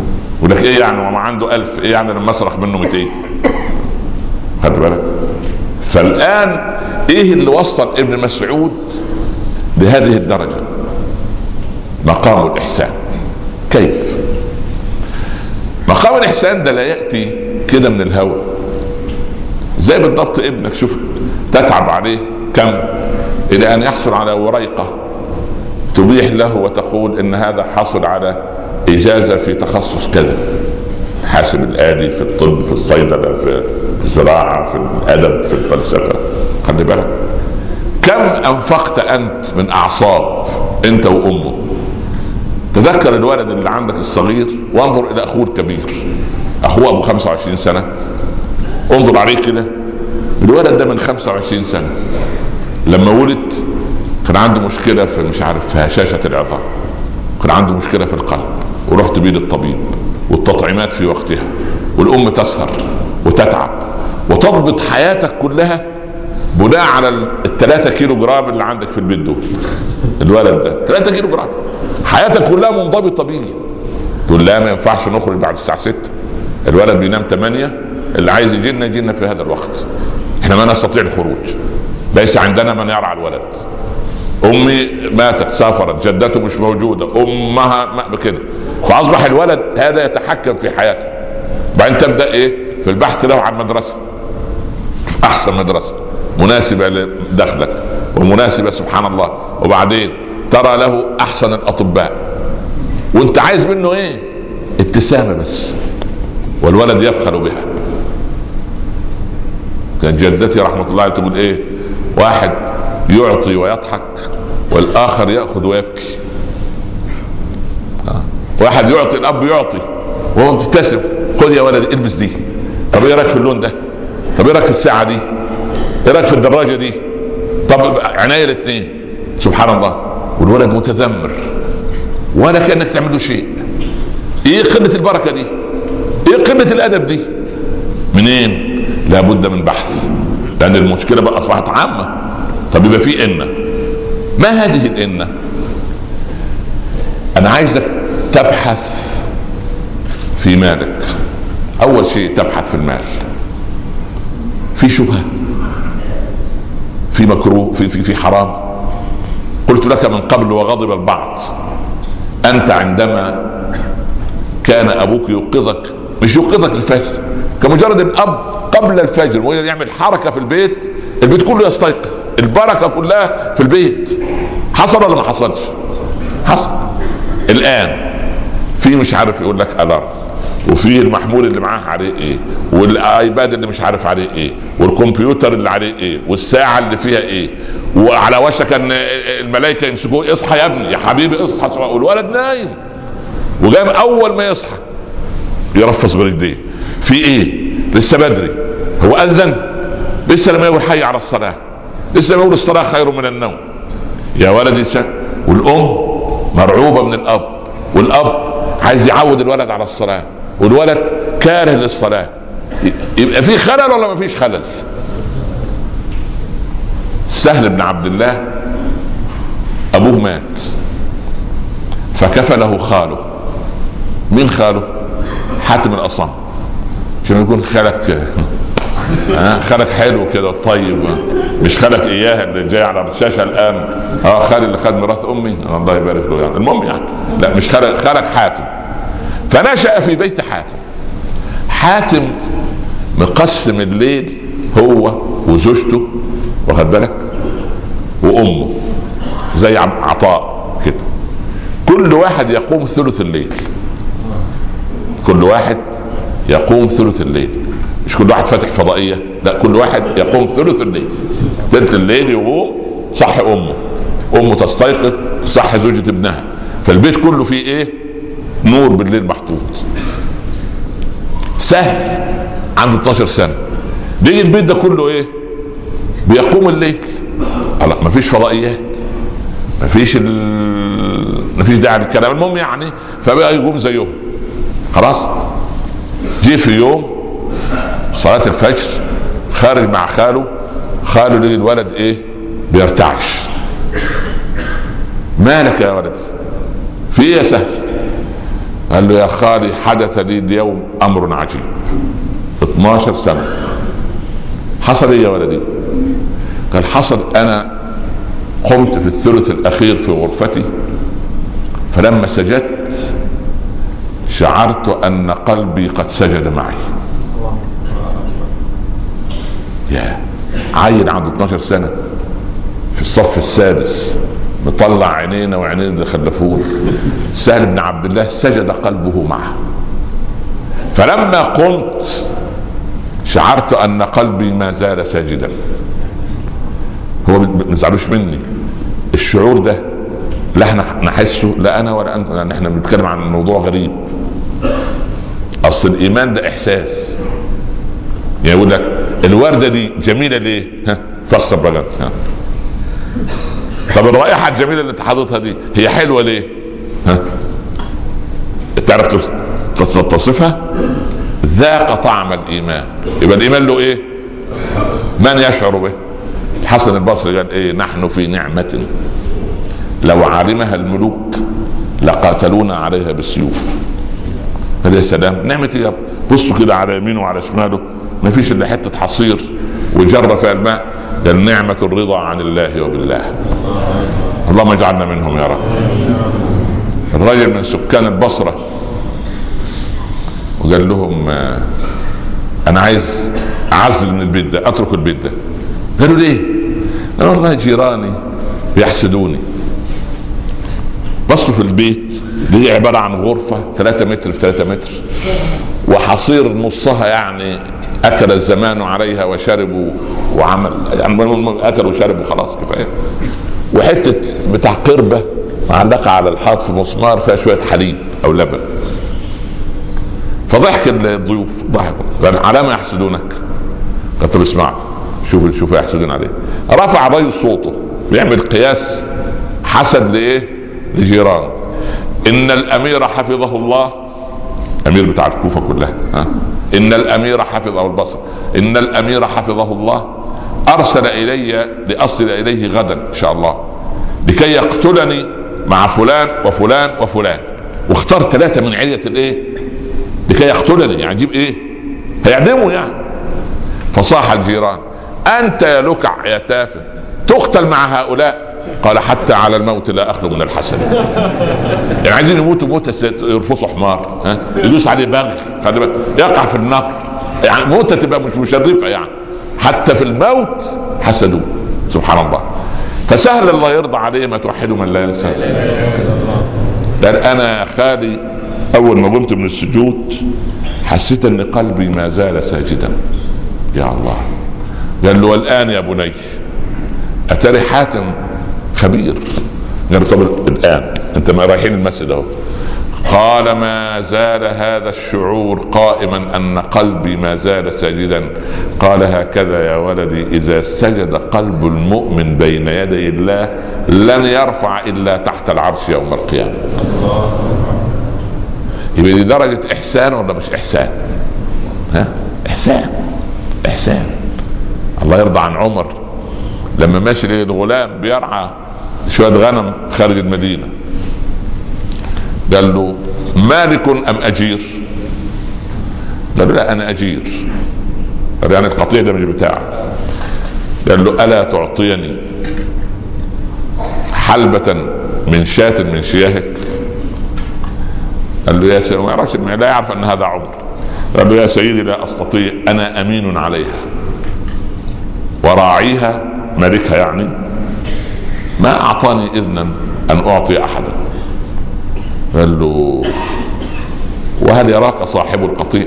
يقول لك ايه يعني وما عنده 1000، ايه يعني لما اسرق منه 200؟ خد بالك. فالان ايه اللي وصل ابن مسعود لهذه الدرجة؟ مقام الإحسان. كيف؟ مقام الإحسان ده لا يأتي كده من الهوى، زي بالضبط ابنك، شوف تتعب عليه كم إلى أن يحصل على وريقة تبيح له وتقول إن هذا حصل على إجازة في تخصص كذا، حاسب الآلي، في الطب، في الصيدلة، في الزراعة، في الأدب، في الفلسفة. خلي بالك كم أنفقت أنت من أعصاب أنت وأمه. تذكر الولد اللي عندك الصغير وانظر إلى أخوه الكبير، أخوه أبو 25 سنة، انظر عليه كده. الولد ده من 25 سنة لما ولد كان عنده مشكلة في مش عارف في هشاشة العظام، كان عنده مشكلة في القلب، ورحت بيه للطبيب، والتطعيمات في وقتها، والأم تسهر وتتعب وتضبط حياتك كلها بناء على 3 كيلو جرام اللي عندك في البيت دول. الولد ده 3 كيلو جرام، حياتك كلها منضبطة بيه. تقول لا ما ينفعش نخرج بعد الساعة 6، الولد بينام 8، اللي عايز يجينا في هذا الوقت، احنا ما نستطيع الخروج، ليس عندنا من يرعى الولد، امي ماتت سافرت، جدته مش موجودة، امها كده. فاصبح الولد هذا يتحكم في حياته. بعدين تبدأ ايه في البحث له عن مدرسة، احسن مدرسة مناسبة لدخلك ومناسبة سبحان الله، وبعدين ترى له احسن الاطباء، وانت عايز منه ايه؟ ابتسامة بس، والولد يبخل بها. كانت جدتي رحمة الله عليها تقول ايه؟ واحد يعطي ويضحك والاخر يأخذ ويبكي. واحد يعطي، الاب يعطي وهو مبتسم، خذ يا ولد البس دي، طب ايه رايك في اللون ده، طب ايه رايك في الساعة دي، ايه رايك في الدراجة دي، طب عناية الاثنين. سبحان الله. والولد متذمر ولا كأنك تعمل له شيء. ايه قلة البركة دي؟ ايه قلة الادب دي؟ منين؟ لابد من بحث، لان المشكلة بقى اصبحت عامة. طب يبقى في إنة. ما هذه الإنة؟ انا عايزك تبحث في مالك. اول شيء تبحث في المال، في شبهة، في مكروه، في حرام. قلت لك من قبل وغضب البعض، انت عندما كان ابوك يوقظك، مش يوقظك الفجر، كمجرد الاب قبل الفجر وهو يعمل حركة في البيت، البيت كله يستيقظ، البركة كلها في البيت. حصل ولا ما حصلش؟ حصل. الان في مش عارف يقول لك الارم، وفي المحمول اللي معاه عليه ايه، والايباد اللي مش عارف عليه ايه، والكمبيوتر اللي عليه ايه، والساعة اللي فيها ايه، وعلى وشك ان الملائكة يمسكوه، اصحى يا ابني يا حبيبي اصحى، والولد نايم وجاي اول ما يصحى يرفص برجليه. في ايه؟ لسه بدري، هو اذن لسه لما يقول حي على الصلاة، لسه ما يقول الصلاة خير من النوم. يا ولدي والام مرعوبة من الاب، والاب عايز يعود الولد على الصلاة، والولد كاره للصلاة. يبقى في خلل ولا ما فيش خلل؟ سهل بن عبد الله ابوه مات فكفله خاله. مين خاله؟ حاتم الأصم، عشان يكون خالك خالك حلو كده طيب، مش خالك اياه اللي جاي على الشاشه الان، خالي اللي خد ميراث امي الله يبارك له يعني. المهم يعني لا، مش خالك حاتم. فنشأ في بيت حاتم. حاتم مقسم الليل هو وزوجته، واخد بالك، وامه زي عطاء كده، كل واحد يقوم ثلث الليل، كل واحد يقوم ثلث الليل، مش كل واحد فاتح فضائية، لا، كل واحد يقوم ثلث الليل، ثلث الليل يقوم صح امه، امه تستيقظ صح زوجة ابنها، فالبيت كله فيه ايه؟ نور بالليل محطوط. سهل عنده 12 سنة بيجي البيت ده كله ايه؟ بيقوم الليل. لا مفيش فضائيات، مفيش داعي للكلام. المهم يعني فبقى يقوم زيهم خلاص. جه في يوم صلاة الفجر خارج مع خاله لقي الولد ايه؟ بيرتعش. مالك يا ولدي؟ في ايه يا سهل؟ قال له يا خالي حدث لي اليوم امر عجيب. 12 سنة. حصل ايه يا ولدي؟ قال حصل انا قمت في الثلث الاخير في غرفتي، فلما سجدت شعرت ان قلبي قد سجد معي. يا عيل عنده 12 سنة في الصف السادس مطلع عينينا وعينين اللي خلفوه. سهل بن عبد الله سجد قلبه معه. فلما قمت شعرت ان قلبي ما زال ساجدا. هو ما زعلوش مني الشعور ده، لا احنا نحسه لا انا ولا انت، لان احنا بنتكلم عن موضوع غريب. اصل الايمان ده احساس. يعني يقول لك الورده دي جميله ليه؟ فسر بقى. طب الرائحه الجميله اللي انت حاططها دي هي حلوه ليه؟ تعرف تصفها؟ ذاق طعم الايمان. يبقى الايمان له ايه؟ من يشعر به؟ الحسن البصري قال ايه؟ نحن في نعمه لو علمها الملوك لقاتلونا عليها بالسيوف. قال يا سلام، نعمه ايه؟ بصوا كده على يمينه وعلى شماله ما فيش الا حته حصير وجر فيها الماء. قال نعمه الرضا عن الله وبالله. اللهم اجعلنا منهم يا رب. الرجل من سكان البصره وقال لهم انا عايز اعزل من البيت ده، اترك البيت ده. قالوا ليه؟ قالوا والله جيراني بيحسدوني. بصوا في البيت اللي هي عباره عن غرفه 3 متر في 3 متر وحصير نصها يعني اكل الزمان عليها وشربوا وعمل، يعني اكلوا وشربوا خلاص كفايه، وحته بتاع قربه معلقه على الحائط في مسمار فيها شويه حليب او لبن. فضحك الضيوف، ضحكوا. قال على ما يحسدونك؟ قلت له اسمع، شوف يحسدون عليه. رفع الرجل صوته بيعمل قياس حسد لايه؟ لجيران. ان الامير حفظه الله، امير بتاع الكوفه كلها، ان الامير حفظه البصره، ان الامير حفظه الله ارسل الي لاصل اليه غدا ان شاء الله لكي يقتلني مع فلان وفلان وفلان، واختار 3 من علية الايه لكي يقتلني، يعني جيب ايه؟ هيعدموا يعني. فصاح الجيران انت يا لكع يا تافه تقتل مع هؤلاء. قال حتى على الموت لا اخلو من الحسن. يعني عايزين يموتوا موتة يرفصوا حمار، يدوس عليه بغل، خلي بالك يقع في النهر، يعني موتة تبقى مش مشرفة يعني. حتى في الموت حسدوه، سبحان الله. فسهل الله يرضى عليه ما توحدوا من لا ينسى. قال انا يا خالي اول ما قمت من السجود حسيت ان قلبي ما زال ساجدا. يا الله. قال له والان يا بني اتري حاتم خبير. قال له طب الان انت ما رايحين المسجد اهو. قال ما زال هذا الشعور قائما ان قلبي ما زال ساجدا. قال هكذا يا ولدي اذا سجد قلب المؤمن بين يدي الله لن يرفع الا تحت العرش يوم القيامه. يبقى دي درجه احسان ولا مش احسان؟ احسان. الله يرضى عن عمر لما ماشي الغلام بيرعى شويه غنم خارج المدينه، قال له مالك ام اجير؟ قال له لا انا اجير. قال يعني القطيع ده مش بتاعك. قال له الا تعطيني حلبة من شاة من شياهك؟ قال له يا سيدي، ما يعرفش، لا يعرف ان هذا عمر. قال له يا سيدي لا استطيع، انا امين عليها وراعيها ملكها يعني ما اعطاني اذنا ان اعطي احدا. قال له وهل يراك صاحب القطيع؟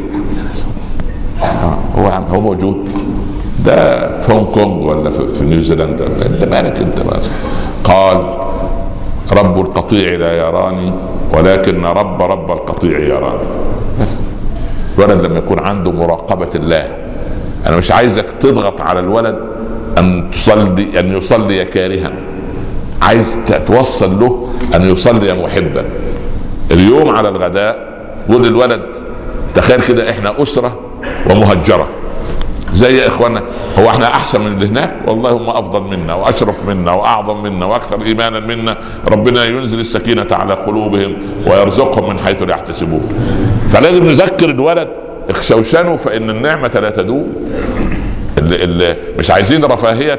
هو موجود ده في هونغ كونغ ولا في نيوزيلندا؟ انت مالك انت بس. قال رب القطيع لا يراني ولكن رب القطيع يراني. الولد لما يكون عنده مراقبة الله، انا مش عايزك تضغط على الولد ان يصلي كارها، عايز توصل له ان يصلي محبا. اليوم على الغداء قول للولد تخيل كده احنا اسرة ومهجرة، زي اخواننا. هو احنا احسن من اللي هناك؟ والله هم افضل منا واشرف منا واعظم منا واكثر ايمانا منا. ربنا ينزل السكينة على قلوبهم ويرزقهم من حيث لا يحتسبون. فلازم نذكر الولد اخشوشنوا فان النعمة لا تدوم. اللي مش عايزين رفاهية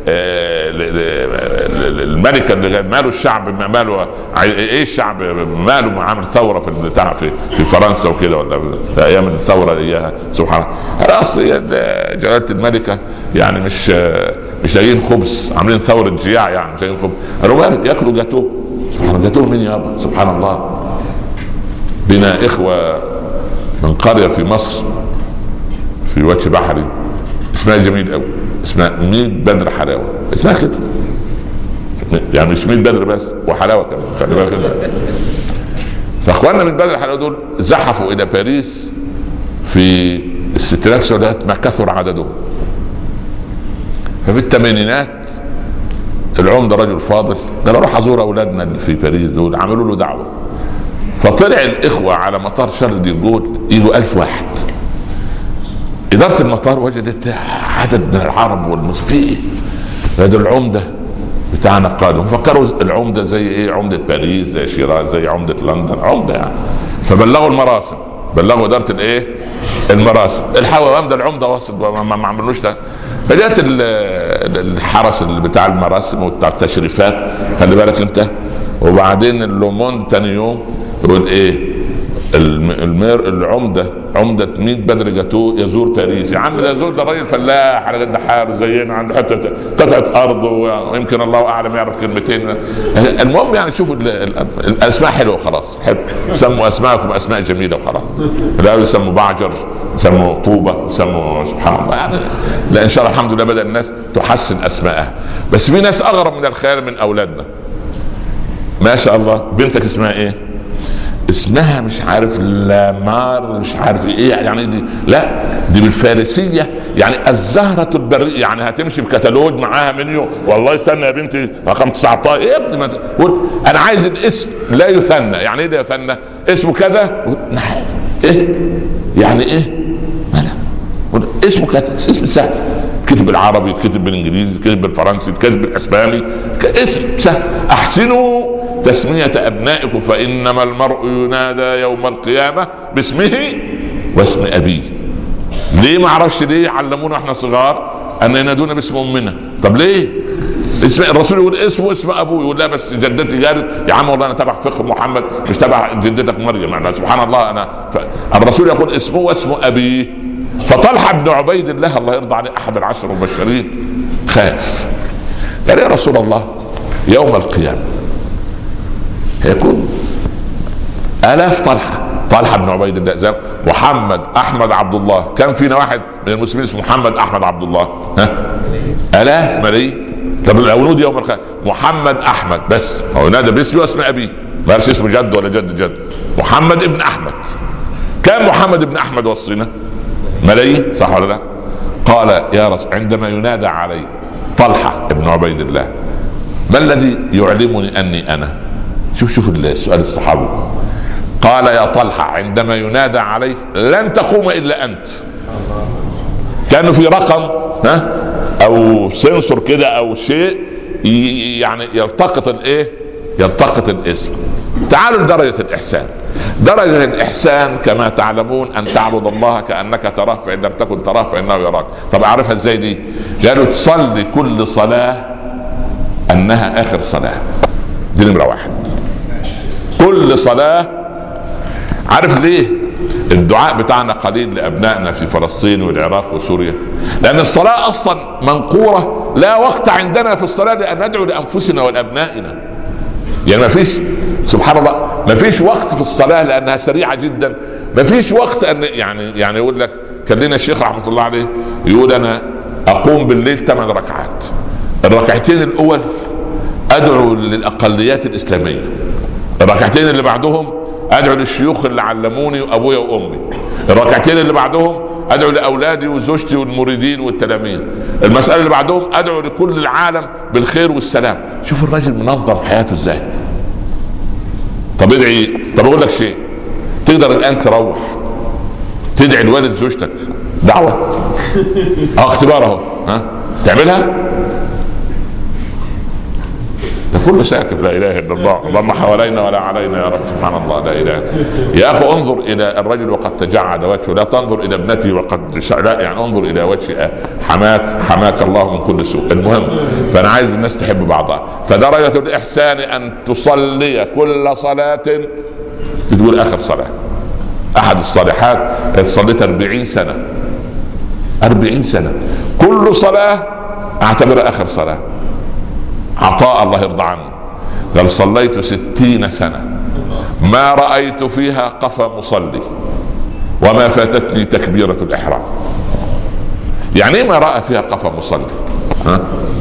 الملكة اللي ماله الشعب، ماله ايه الشعب ماله عامل ثورة في البتاع في فرنسا وكده، ولا في ايام الثورة اللي اياها سبحان الله. اصل جلالة الملكة يعني مش لاقيين خبز، عاملين ثورة جياع يعني مش لاقيين خبز. قالوا ياكلوا جاتوه. سبحان الله، جاتوه مين يابا؟ سبحان الله. بنا اخوة من قرية في مصر في وجه بحري اسمها جميل قوي، اسمها ميت بدر حلاوه، اسمها كده يعني مش ميت بدر بس وحلاوه كمان، خلي بالك. فاخواننا من بدر حلاوه دول زحفوا الى باريس في الستينات والسبعينات ما كثر عددهم. ففي الثمانينات العمده رجل فاضل قال اروح ازور اولادنا اللي في باريس دول، عملوا له دعوه. فطلع الاخوه على مطار شارل دي جول يجوا 1000 واحد. إدارة المطار وجدت عدد من العرب والمسلمين. هذا العمدة بتاعنا قالوا فكروا العمدة زي ايه؟ عمدة باريس، زي شيراز، زي عمدة لندن، عمدة يعني. فبلغوا المراسم، بلغوا إدارة الايه؟ المراسم. الحوا امدى العمدة وصل ما عملوش ده. فجاءت الحرس اللي بتاع المراسم وبتاع التشريفات، خلي بالك انت. وبعدين اللوموند تاني يوم يقول ايه؟ العمدة عمدة ميت بدر جاتوه يزور باريس. يا عم ده يزور، ده راجل فلاح على قد حاله زينا، عنده حتة قطعة أرض ويمكن الله أعلم يعرف كلمتين. المهم يعني شوفوا الأسماء حلوة وخلاص، حلو. سموا أسماءكم أسماء جميلة وخلاص. لا يسموا بعجر، يسموا طوبة، يسموا سبحان الله يعني. لا إن شاء الله الحمد لله بدأ الناس تحسن أسماءها. بس في ناس أغرب من الخيال من أولادنا ما شاء الله. بنتك اسمها إيه؟ اسمها مش عارف لامار مش عارف ايه يعني دي، لا دي بالفارسيه يعني الزهره البريه، يعني هتمشي بكتالوج معاها منيو. والله استنى يا بنتي رقم 19 ايه يا ابني ما انا عايز الاسم لا يثنى. يعني ايه لا يثنى؟ اسمه كذا ايه يعني ايه؟ ماذا؟ اسمه كذا، اسم سهل، يتكتب بالعربي، يتكتب بالانجليزي، يتكتب بالفرنسي، يتكتب بالاسباني، اسم سهل. احسنوا تسمية ابنائكم فانما المرء ينادى يوم القيامة باسمه واسم ابيه. ليه؟ ما اعرفش ليه علمونا احنا صغار ان ينادونا باسم امنا. طب ليه؟ اسم الرسول يقول اسمه اسم ابوه، يقول لا بس جدتي قالت يا عم والله انا تبع فقه محمد مش تبع جدتك مريم. يعني سبحان الله انا الرسول يقول اسمه واسم ابيه. فطلحة بن عبيد الله الله يرضى عليه احد العشر المبشرين خاف، قال يا رسول الله يوم القيامة هيكون آلاف طلحة بن عبيد الله زي محمد أحمد عبد الله. كان فينا واحد من المسلمين اسمه محمد أحمد عبد الله، آلاف ملايين. طب الأولود يوم القيامة محمد أحمد بس، هو نادى باسمه واسم أبيه، ما قالش اسمه جد ولا جد محمد ابن أحمد. كان محمد ابن أحمد وصينا ملايين، صح ولا لا؟ قال يا رسول عندما ينادى علي طلحة ابن عبيد الله ما الذي يعلمني أني أنا؟ شوف السؤال الصحابي. قال يا طلحة عندما ينادى عليك لن تقوم إلا أنت. كانوا في رقم أو سنسور كده أو شيء يعني يلتقط الإيه؟ يلتقط الاسم. تعالوا لدرجة الإحسان. درجة الإحسان كما تعلمون أن تعبد الله كأنك تراه فإن لم تكن تراه فإنه يراك. طب أعرفها إزاي دي؟ قالوا تصلي كل صلاة أنها آخر صلاة. دي نمرة واحد. كل صلاة. عارف ليه الدعاء بتاعنا قليل لأبنائنا في فلسطين والعراق وسوريا؟ لأن الصلاة أصلا منقورة، لا وقت عندنا في الصلاة لأن ندعو لأنفسنا ولأبنائنا. يعني ما فيش سبحان الله ما فيش وقت في الصلاة لأنها سريعة جدا. ما فيش وقت أن يعني يقول لك كان لنا الشيخ رحمة الله عليه يقول أنا أقوم بالليل 8 ركعات. الركعتين الأول أدعو للأقليات الإسلامية، الركعتين اللي بعدهم أدعو للشيوخ اللي علموني وأبويا وأمي، الركعتين اللي بعدهم أدعو لأولادي وزوجتي والمريدين والتلاميذ، المسألة اللي بعدهم أدعو لكل العالم بالخير والسلام. شوف الراجل منظم حياته إزاي. طب ادعي. طب أقول لك شيء، تقدر الآن تروح تدعي الوالد زوجتك دعوة اختبار اهو، ها تعملها؟ ده كله ساكت. لا اله الا الله، اللهم حوالينا ولا علينا يا رب. سبحان الله، لا اله. يا اخو انظر الى الرجل وقد تجعد وجهه، لا تنظر الى ابنته وقد لا، يعني انظر الى وجه حماك الله من كل سوء. المهم، فانا عايز الناس تحب بعضها. فدرجة الاحسان ان تصلي كل صلاة بتقول اخر صلاة. احد الصالحات صليت 40 سنة، 40 سنة كل صلاة اعتبرها اخر صلاة. عطاء الله يرضى عنه قال صليت 60 سنة ما رأيت فيها قفا مصلي وما فاتتني تكبيرة الإحرام. يعني ايه ما رأى فيها قفا مصلي؟ ها؟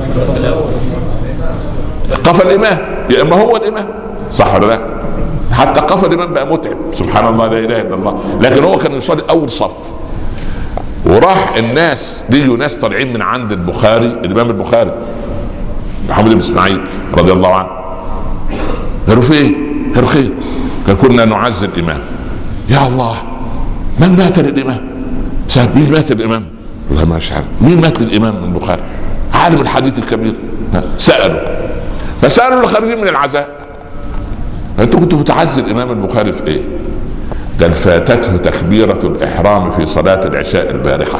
قفا الإمام، يا إما هو الإمام صح ولا لا؟ حتى قفا الإمام بقى متعب. سبحان الله، لا إله إلا الله. لكن هو كان يصلي أول صف، وراح الناس ليجوا ناس طالعين من عند البخاري، الإمام البخاري محمد بن اسماعيل رضي الله عنه. قالوا فين؟ قالوا خير. قال كنا نعزي الامام. يا الله، من مات للامام؟ سأل مين مات للامام؟ والله ما اشعر مين مات للامام من البخاري؟ عالم الحديث الكبير. سالوا، فسالوا الخارجين من العزاء انتوا كنتوا بتعزي الامام البخاري في ايه؟ قال فاتته تكبيرة الاحرام في صلاة العشاء البارحة.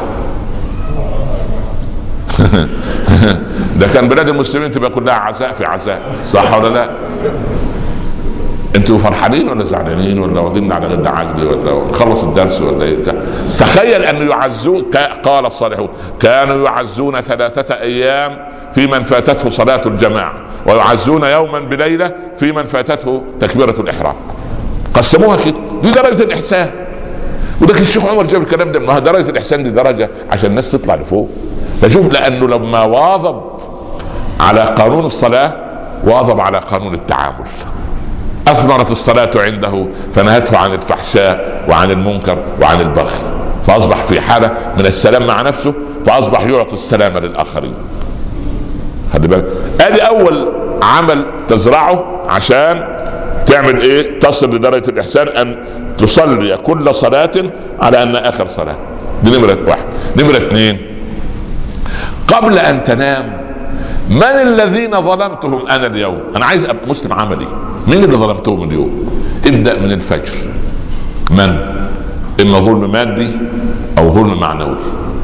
ده كان بلاد المسلمين تبقى كلها عزاء في عزاء، صح ولا لا؟ انتوا فرحانين ولا زعلانين ولا واخدين على غد عقد ولا خلص الدرس ولا ايه؟ تخيل ان يعزون، قال الصالحون كانوا يعزون 3 أيام في من فاتته صلاة الجماعة، ويعزون يوما بليلة في من فاتته تكبيرة الإحرام. قسموها كده، دي درجة الإحسان. وده الشيخ عمر جاب الكلام ده، ما درجة الإحسان دي درجة عشان الناس تطلع لفوق. فشوف، لأنه لما واظب على قانون الصلاة واظب على قانون التعامل. أثمرت الصلاة عنده فنهته عن الفحشاء وعن المنكر وعن البغي، فأصبح في حالة من السلام مع نفسه، فأصبح يعطي السلام للآخرين. خلي بالك، ادي أول عمل تزرعه عشان تعمل ايه؟ تصل لدرجة الإحسان أن تصلي كل صلاة على أن آخر صلاة. دي نمرة 1. نمرة 2، قبل أن تنام من الذين ظلمتهم أنا اليوم؟ أنا عايز أبقى مسلم عملي. مين اللي ظلمتهم اليوم؟ ابدأ من الفجر. من؟ إما ظلم مادي أو ظلم معنوي.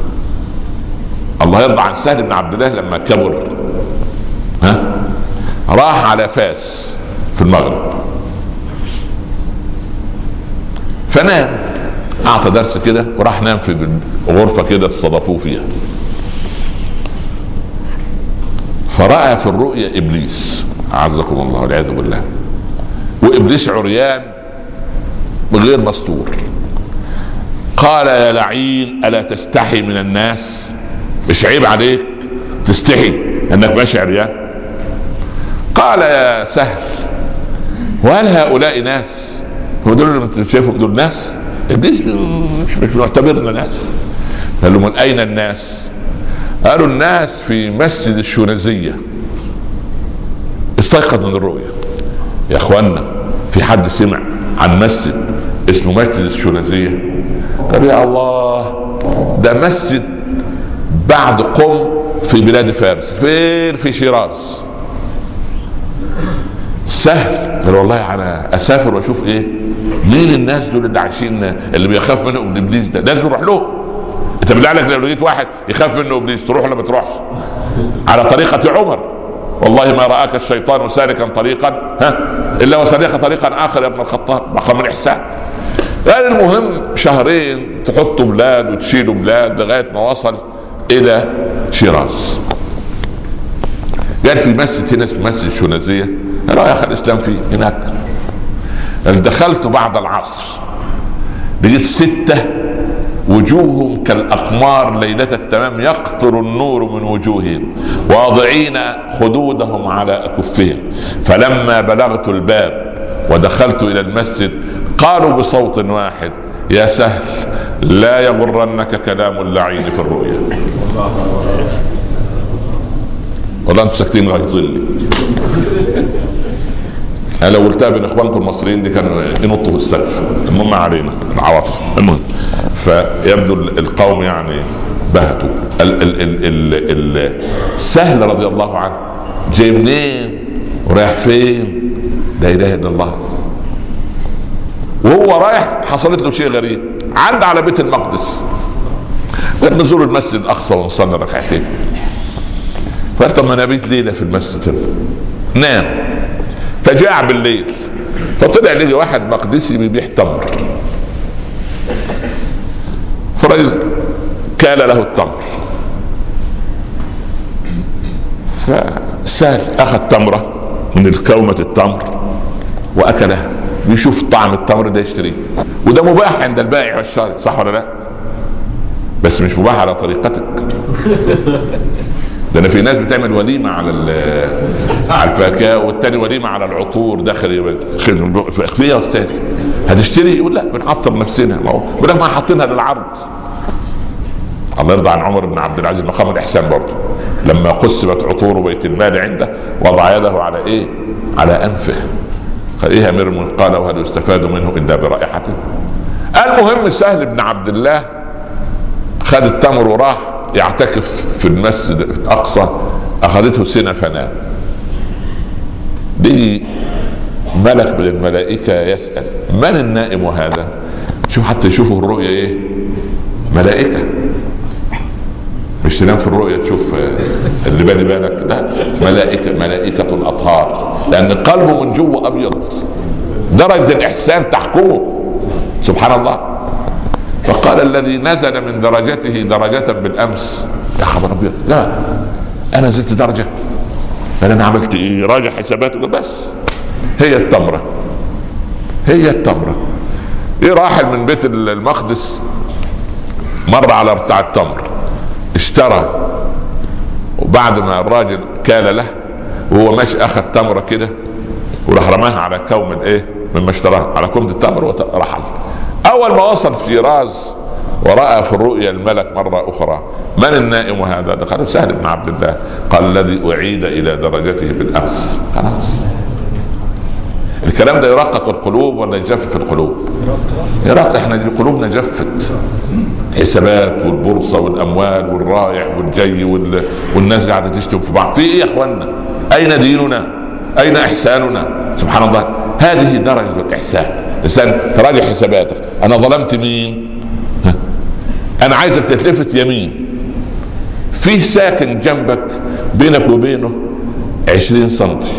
الله يرضى عن سهل بن عبد الله لما كبر، راح على فاس في المغرب فنام، أعطى درس كده وراح نام في غرفة كده استضافوه فيها. فرأى في الرؤيا إبليس أعزكم الله والعياذ بالله، وإبليس عريان غير مستور. قال يا لعين ألا تستحي من الناس؟ مش عيب عليك تستحي أنك ماشي عريان؟ قال يا سهل وهل هؤلاء ناس؟ هو دول اللي انت شايفهم دول ناس؟ إبليس مش معتبرنا ناس. قال له من أين الناس؟ قالوا الناس في مسجد الشونزية. استيقظ من الرؤيا. يا اخوانا، في حد سمع عن مسجد اسمه مسجد الشونزية؟ قال يا الله، ده مسجد بعد قم في بلاد فارس. فين؟ في شيراز. سهل. قال والله انا اسافر واشوف ايه مين الناس دول اللي عايشين، اللي بيخاف منهم ابليس ده لازم نروح له. انت بالله عليك لو لقيت واحد يخاف منه ابليس تروح ولا ما تروحش؟ على طريقة عمر، والله ما رآك الشيطان سالكا طريقا الا وسلك طريقا اخر يا ابن الخطاب، مقام الاحسان. قال المهم شهرين تحطوا بلاد وتشيلوا بلاد لغايه ما وصل الى شيراز. قال في مسجد هنا اسمه مسجد الشونزية، قال يا اخي الاسلام فيه هناك. دخلت بعد العصر لقيت 6 وجوههم كالأقمار ليلة التمام يقطر النور من وجوههم واضعين خدودهم على أكفهم. فلما بلغت الباب ودخلت إلى المسجد قالوا بصوت واحد يا سهل لا يغرنك كلام اللعين في الرؤيا. والله انتوا ساكتين غيظني. انا لو قلتها بين اخوانكم المصريين دي كانوا ينطوا في السقف. المهم علينا العواطف. المهم فيبدو القوم يعني بهتوا. سهل رضي الله عنه جاي منين ورايح فين؟ لا اله الا الله. وهو رايح حصلت له شيء غريب، عدى على بيت المقدس، قال نزور المسجد الاقصى ونصلي ركعتين. فقال طب ما انا بيت ليله في المسجد، نام. فجاع بالليل، فطلع لقي واحد مقدسي بيبيع تمر، فرجل كال له التمر. فسهل اخذ تمره من الكومة التمر واكلها، بيشوف طعم التمر ده يشتريه، وده مباح عند البائع والشاري، صح ولا لا؟ بس مش مباح على طريقتك. ده انا في ناس بتعمل وليمه على الفاكهه، والتاني وليمه على العطور داخل فيها يا استاذ هتشتري؟ يقول لا بنعطر نفسنا، ما حاطينها للعرض. الله يرضى عن عمر بن عبد العزيز مقام الاحسان برضه، لما قسمت عطور بيت المال عنده وضع يده على ايه؟ على انفه. قال ايه امير المؤمنين؟ قال وهل يستفاد منه الا برائحته؟ المهم سهل بن عبد الله خد التمر وراح يعتكف في المسجد الاقصى، اخذته سنه فنام. بيجي ملك من الملائكه يسال من النائم هذا؟ شوف حتى يشوفوا الرؤيا ايه؟ ملائكه، مش تنام في الرؤيا تشوف اللي بالي بالك، لا، ملائكة أطهار، لأن قلبه من جوه أبيض، درجة الإحسان تحكمه، سبحان الله. فقال الذي نزل من درجته درجة بالأمس، يا خبر أبيض، لا أنا زدت درجة، أنا عملت إيه؟ راجع حساباته، بس هي التمرة، هي التمرة. إيه راحل من بيت المقدس مر على بتاع التمر، اشترى، وبعد ما الراجل كال له وهو ماشي اخذ تمره كده وراح رماها على كوم الايه مما اشتراه، على كومة التمر ورحل. اول ما وصل فراس وراى في الرؤيا الملك مره اخرى من النائم هذا؟ قال سهل بن عبد الله. قال الذي اعيد الى درجته بالامس. خلاص الكلام ده يرقق القلوب ولا يجفف القلوب؟ يرقق. احنا قلوبنا جفت، حسابات والبورصه والاموال والرايح والجاي والناس قاعده تشتم في بعض. في ايه يا اخوانا؟ اين ديننا؟ اين احساننا؟ سبحان الله. هذه درجه الاحسان. الانسان تراجع حساباتك، انا ظلمت مين؟ انا عايزك تتلفت يمين، فيه ساكن جنبك بينك وبينه 20 سنتي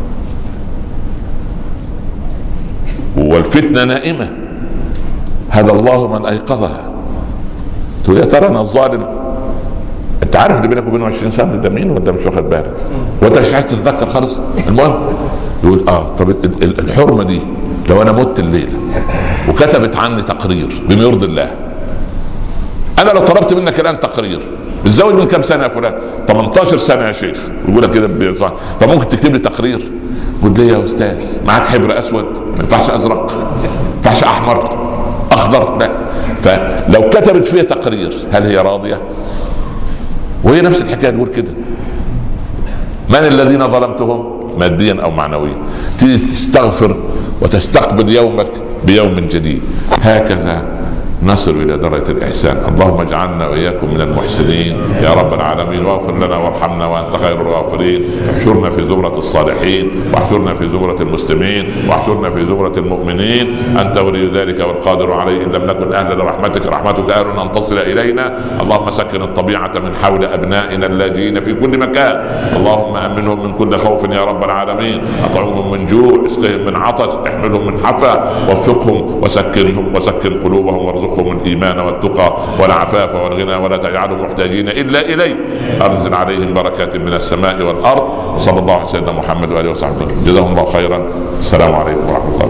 والفتنه نائمه، هذا الله من ايقظها. تقول يا ترى انا الظالم؟ انت عارف اللي بينك وبينه 20 سم ده مين ولا مش واخد بالك؟ وانت مش عايز تتذكر خالص. المهم يقول طب الحرمه دي لو انا مت الليله وكتبت عني تقرير بما يرضي الله، انا لو طلبت منك الان تقرير، بتزوج من كم سنه يا فلان؟ 18 سنه يا شيخ. يقول لك كده طب ممكن تكتب لي تقرير؟ قلت لي يا استاذ معاك حبر اسود؟ ما ينفعش ازرق، ما ينفعش احمر، اخضر، لا. فلو كتبت فيها تقرير هل هي راضيه؟ وهي نفس الحكايه تقول كده من الذين ظلمتهم ماديا او معنويا، تيجي تستغفر وتستقبل يومك بيوم جديد. هكذا نصل الى درجه الاحسان. اللهم اجعلنا واياكم من المحسنين يا رب العالمين، واغفر لنا وارحمنا وانت خير الغافرين. احشرنا في زمرة الصالحين، واحشرنا في زمرة المسلمين، واحشرنا في زمرة المؤمنين. انت ولي ذلك والقادر عليه، ان لم نكن اهلا لرحمتك رحمتك اهل ان تصل الينا. اللهم سكن الطبيعة من حول ابنائنا اللاجئين في كل مكان، اللهم امنهم من كل خوف يا رب العالمين، اطعمهم من جوع، اسقهم من عطش، احملهم من حفا، وفقهم وسكنهم وسكن قلوبهم وارزقهم الايمان والتقى والعفاف والغنى، ولا تجعلهم محتاجين الا اليك. انزل عليهم بركات من السماء والارض. وصلى الله على سيدنا محمد واله وصحبه. جزاهم الله خيرا. السلام عليكم ورحمه الله.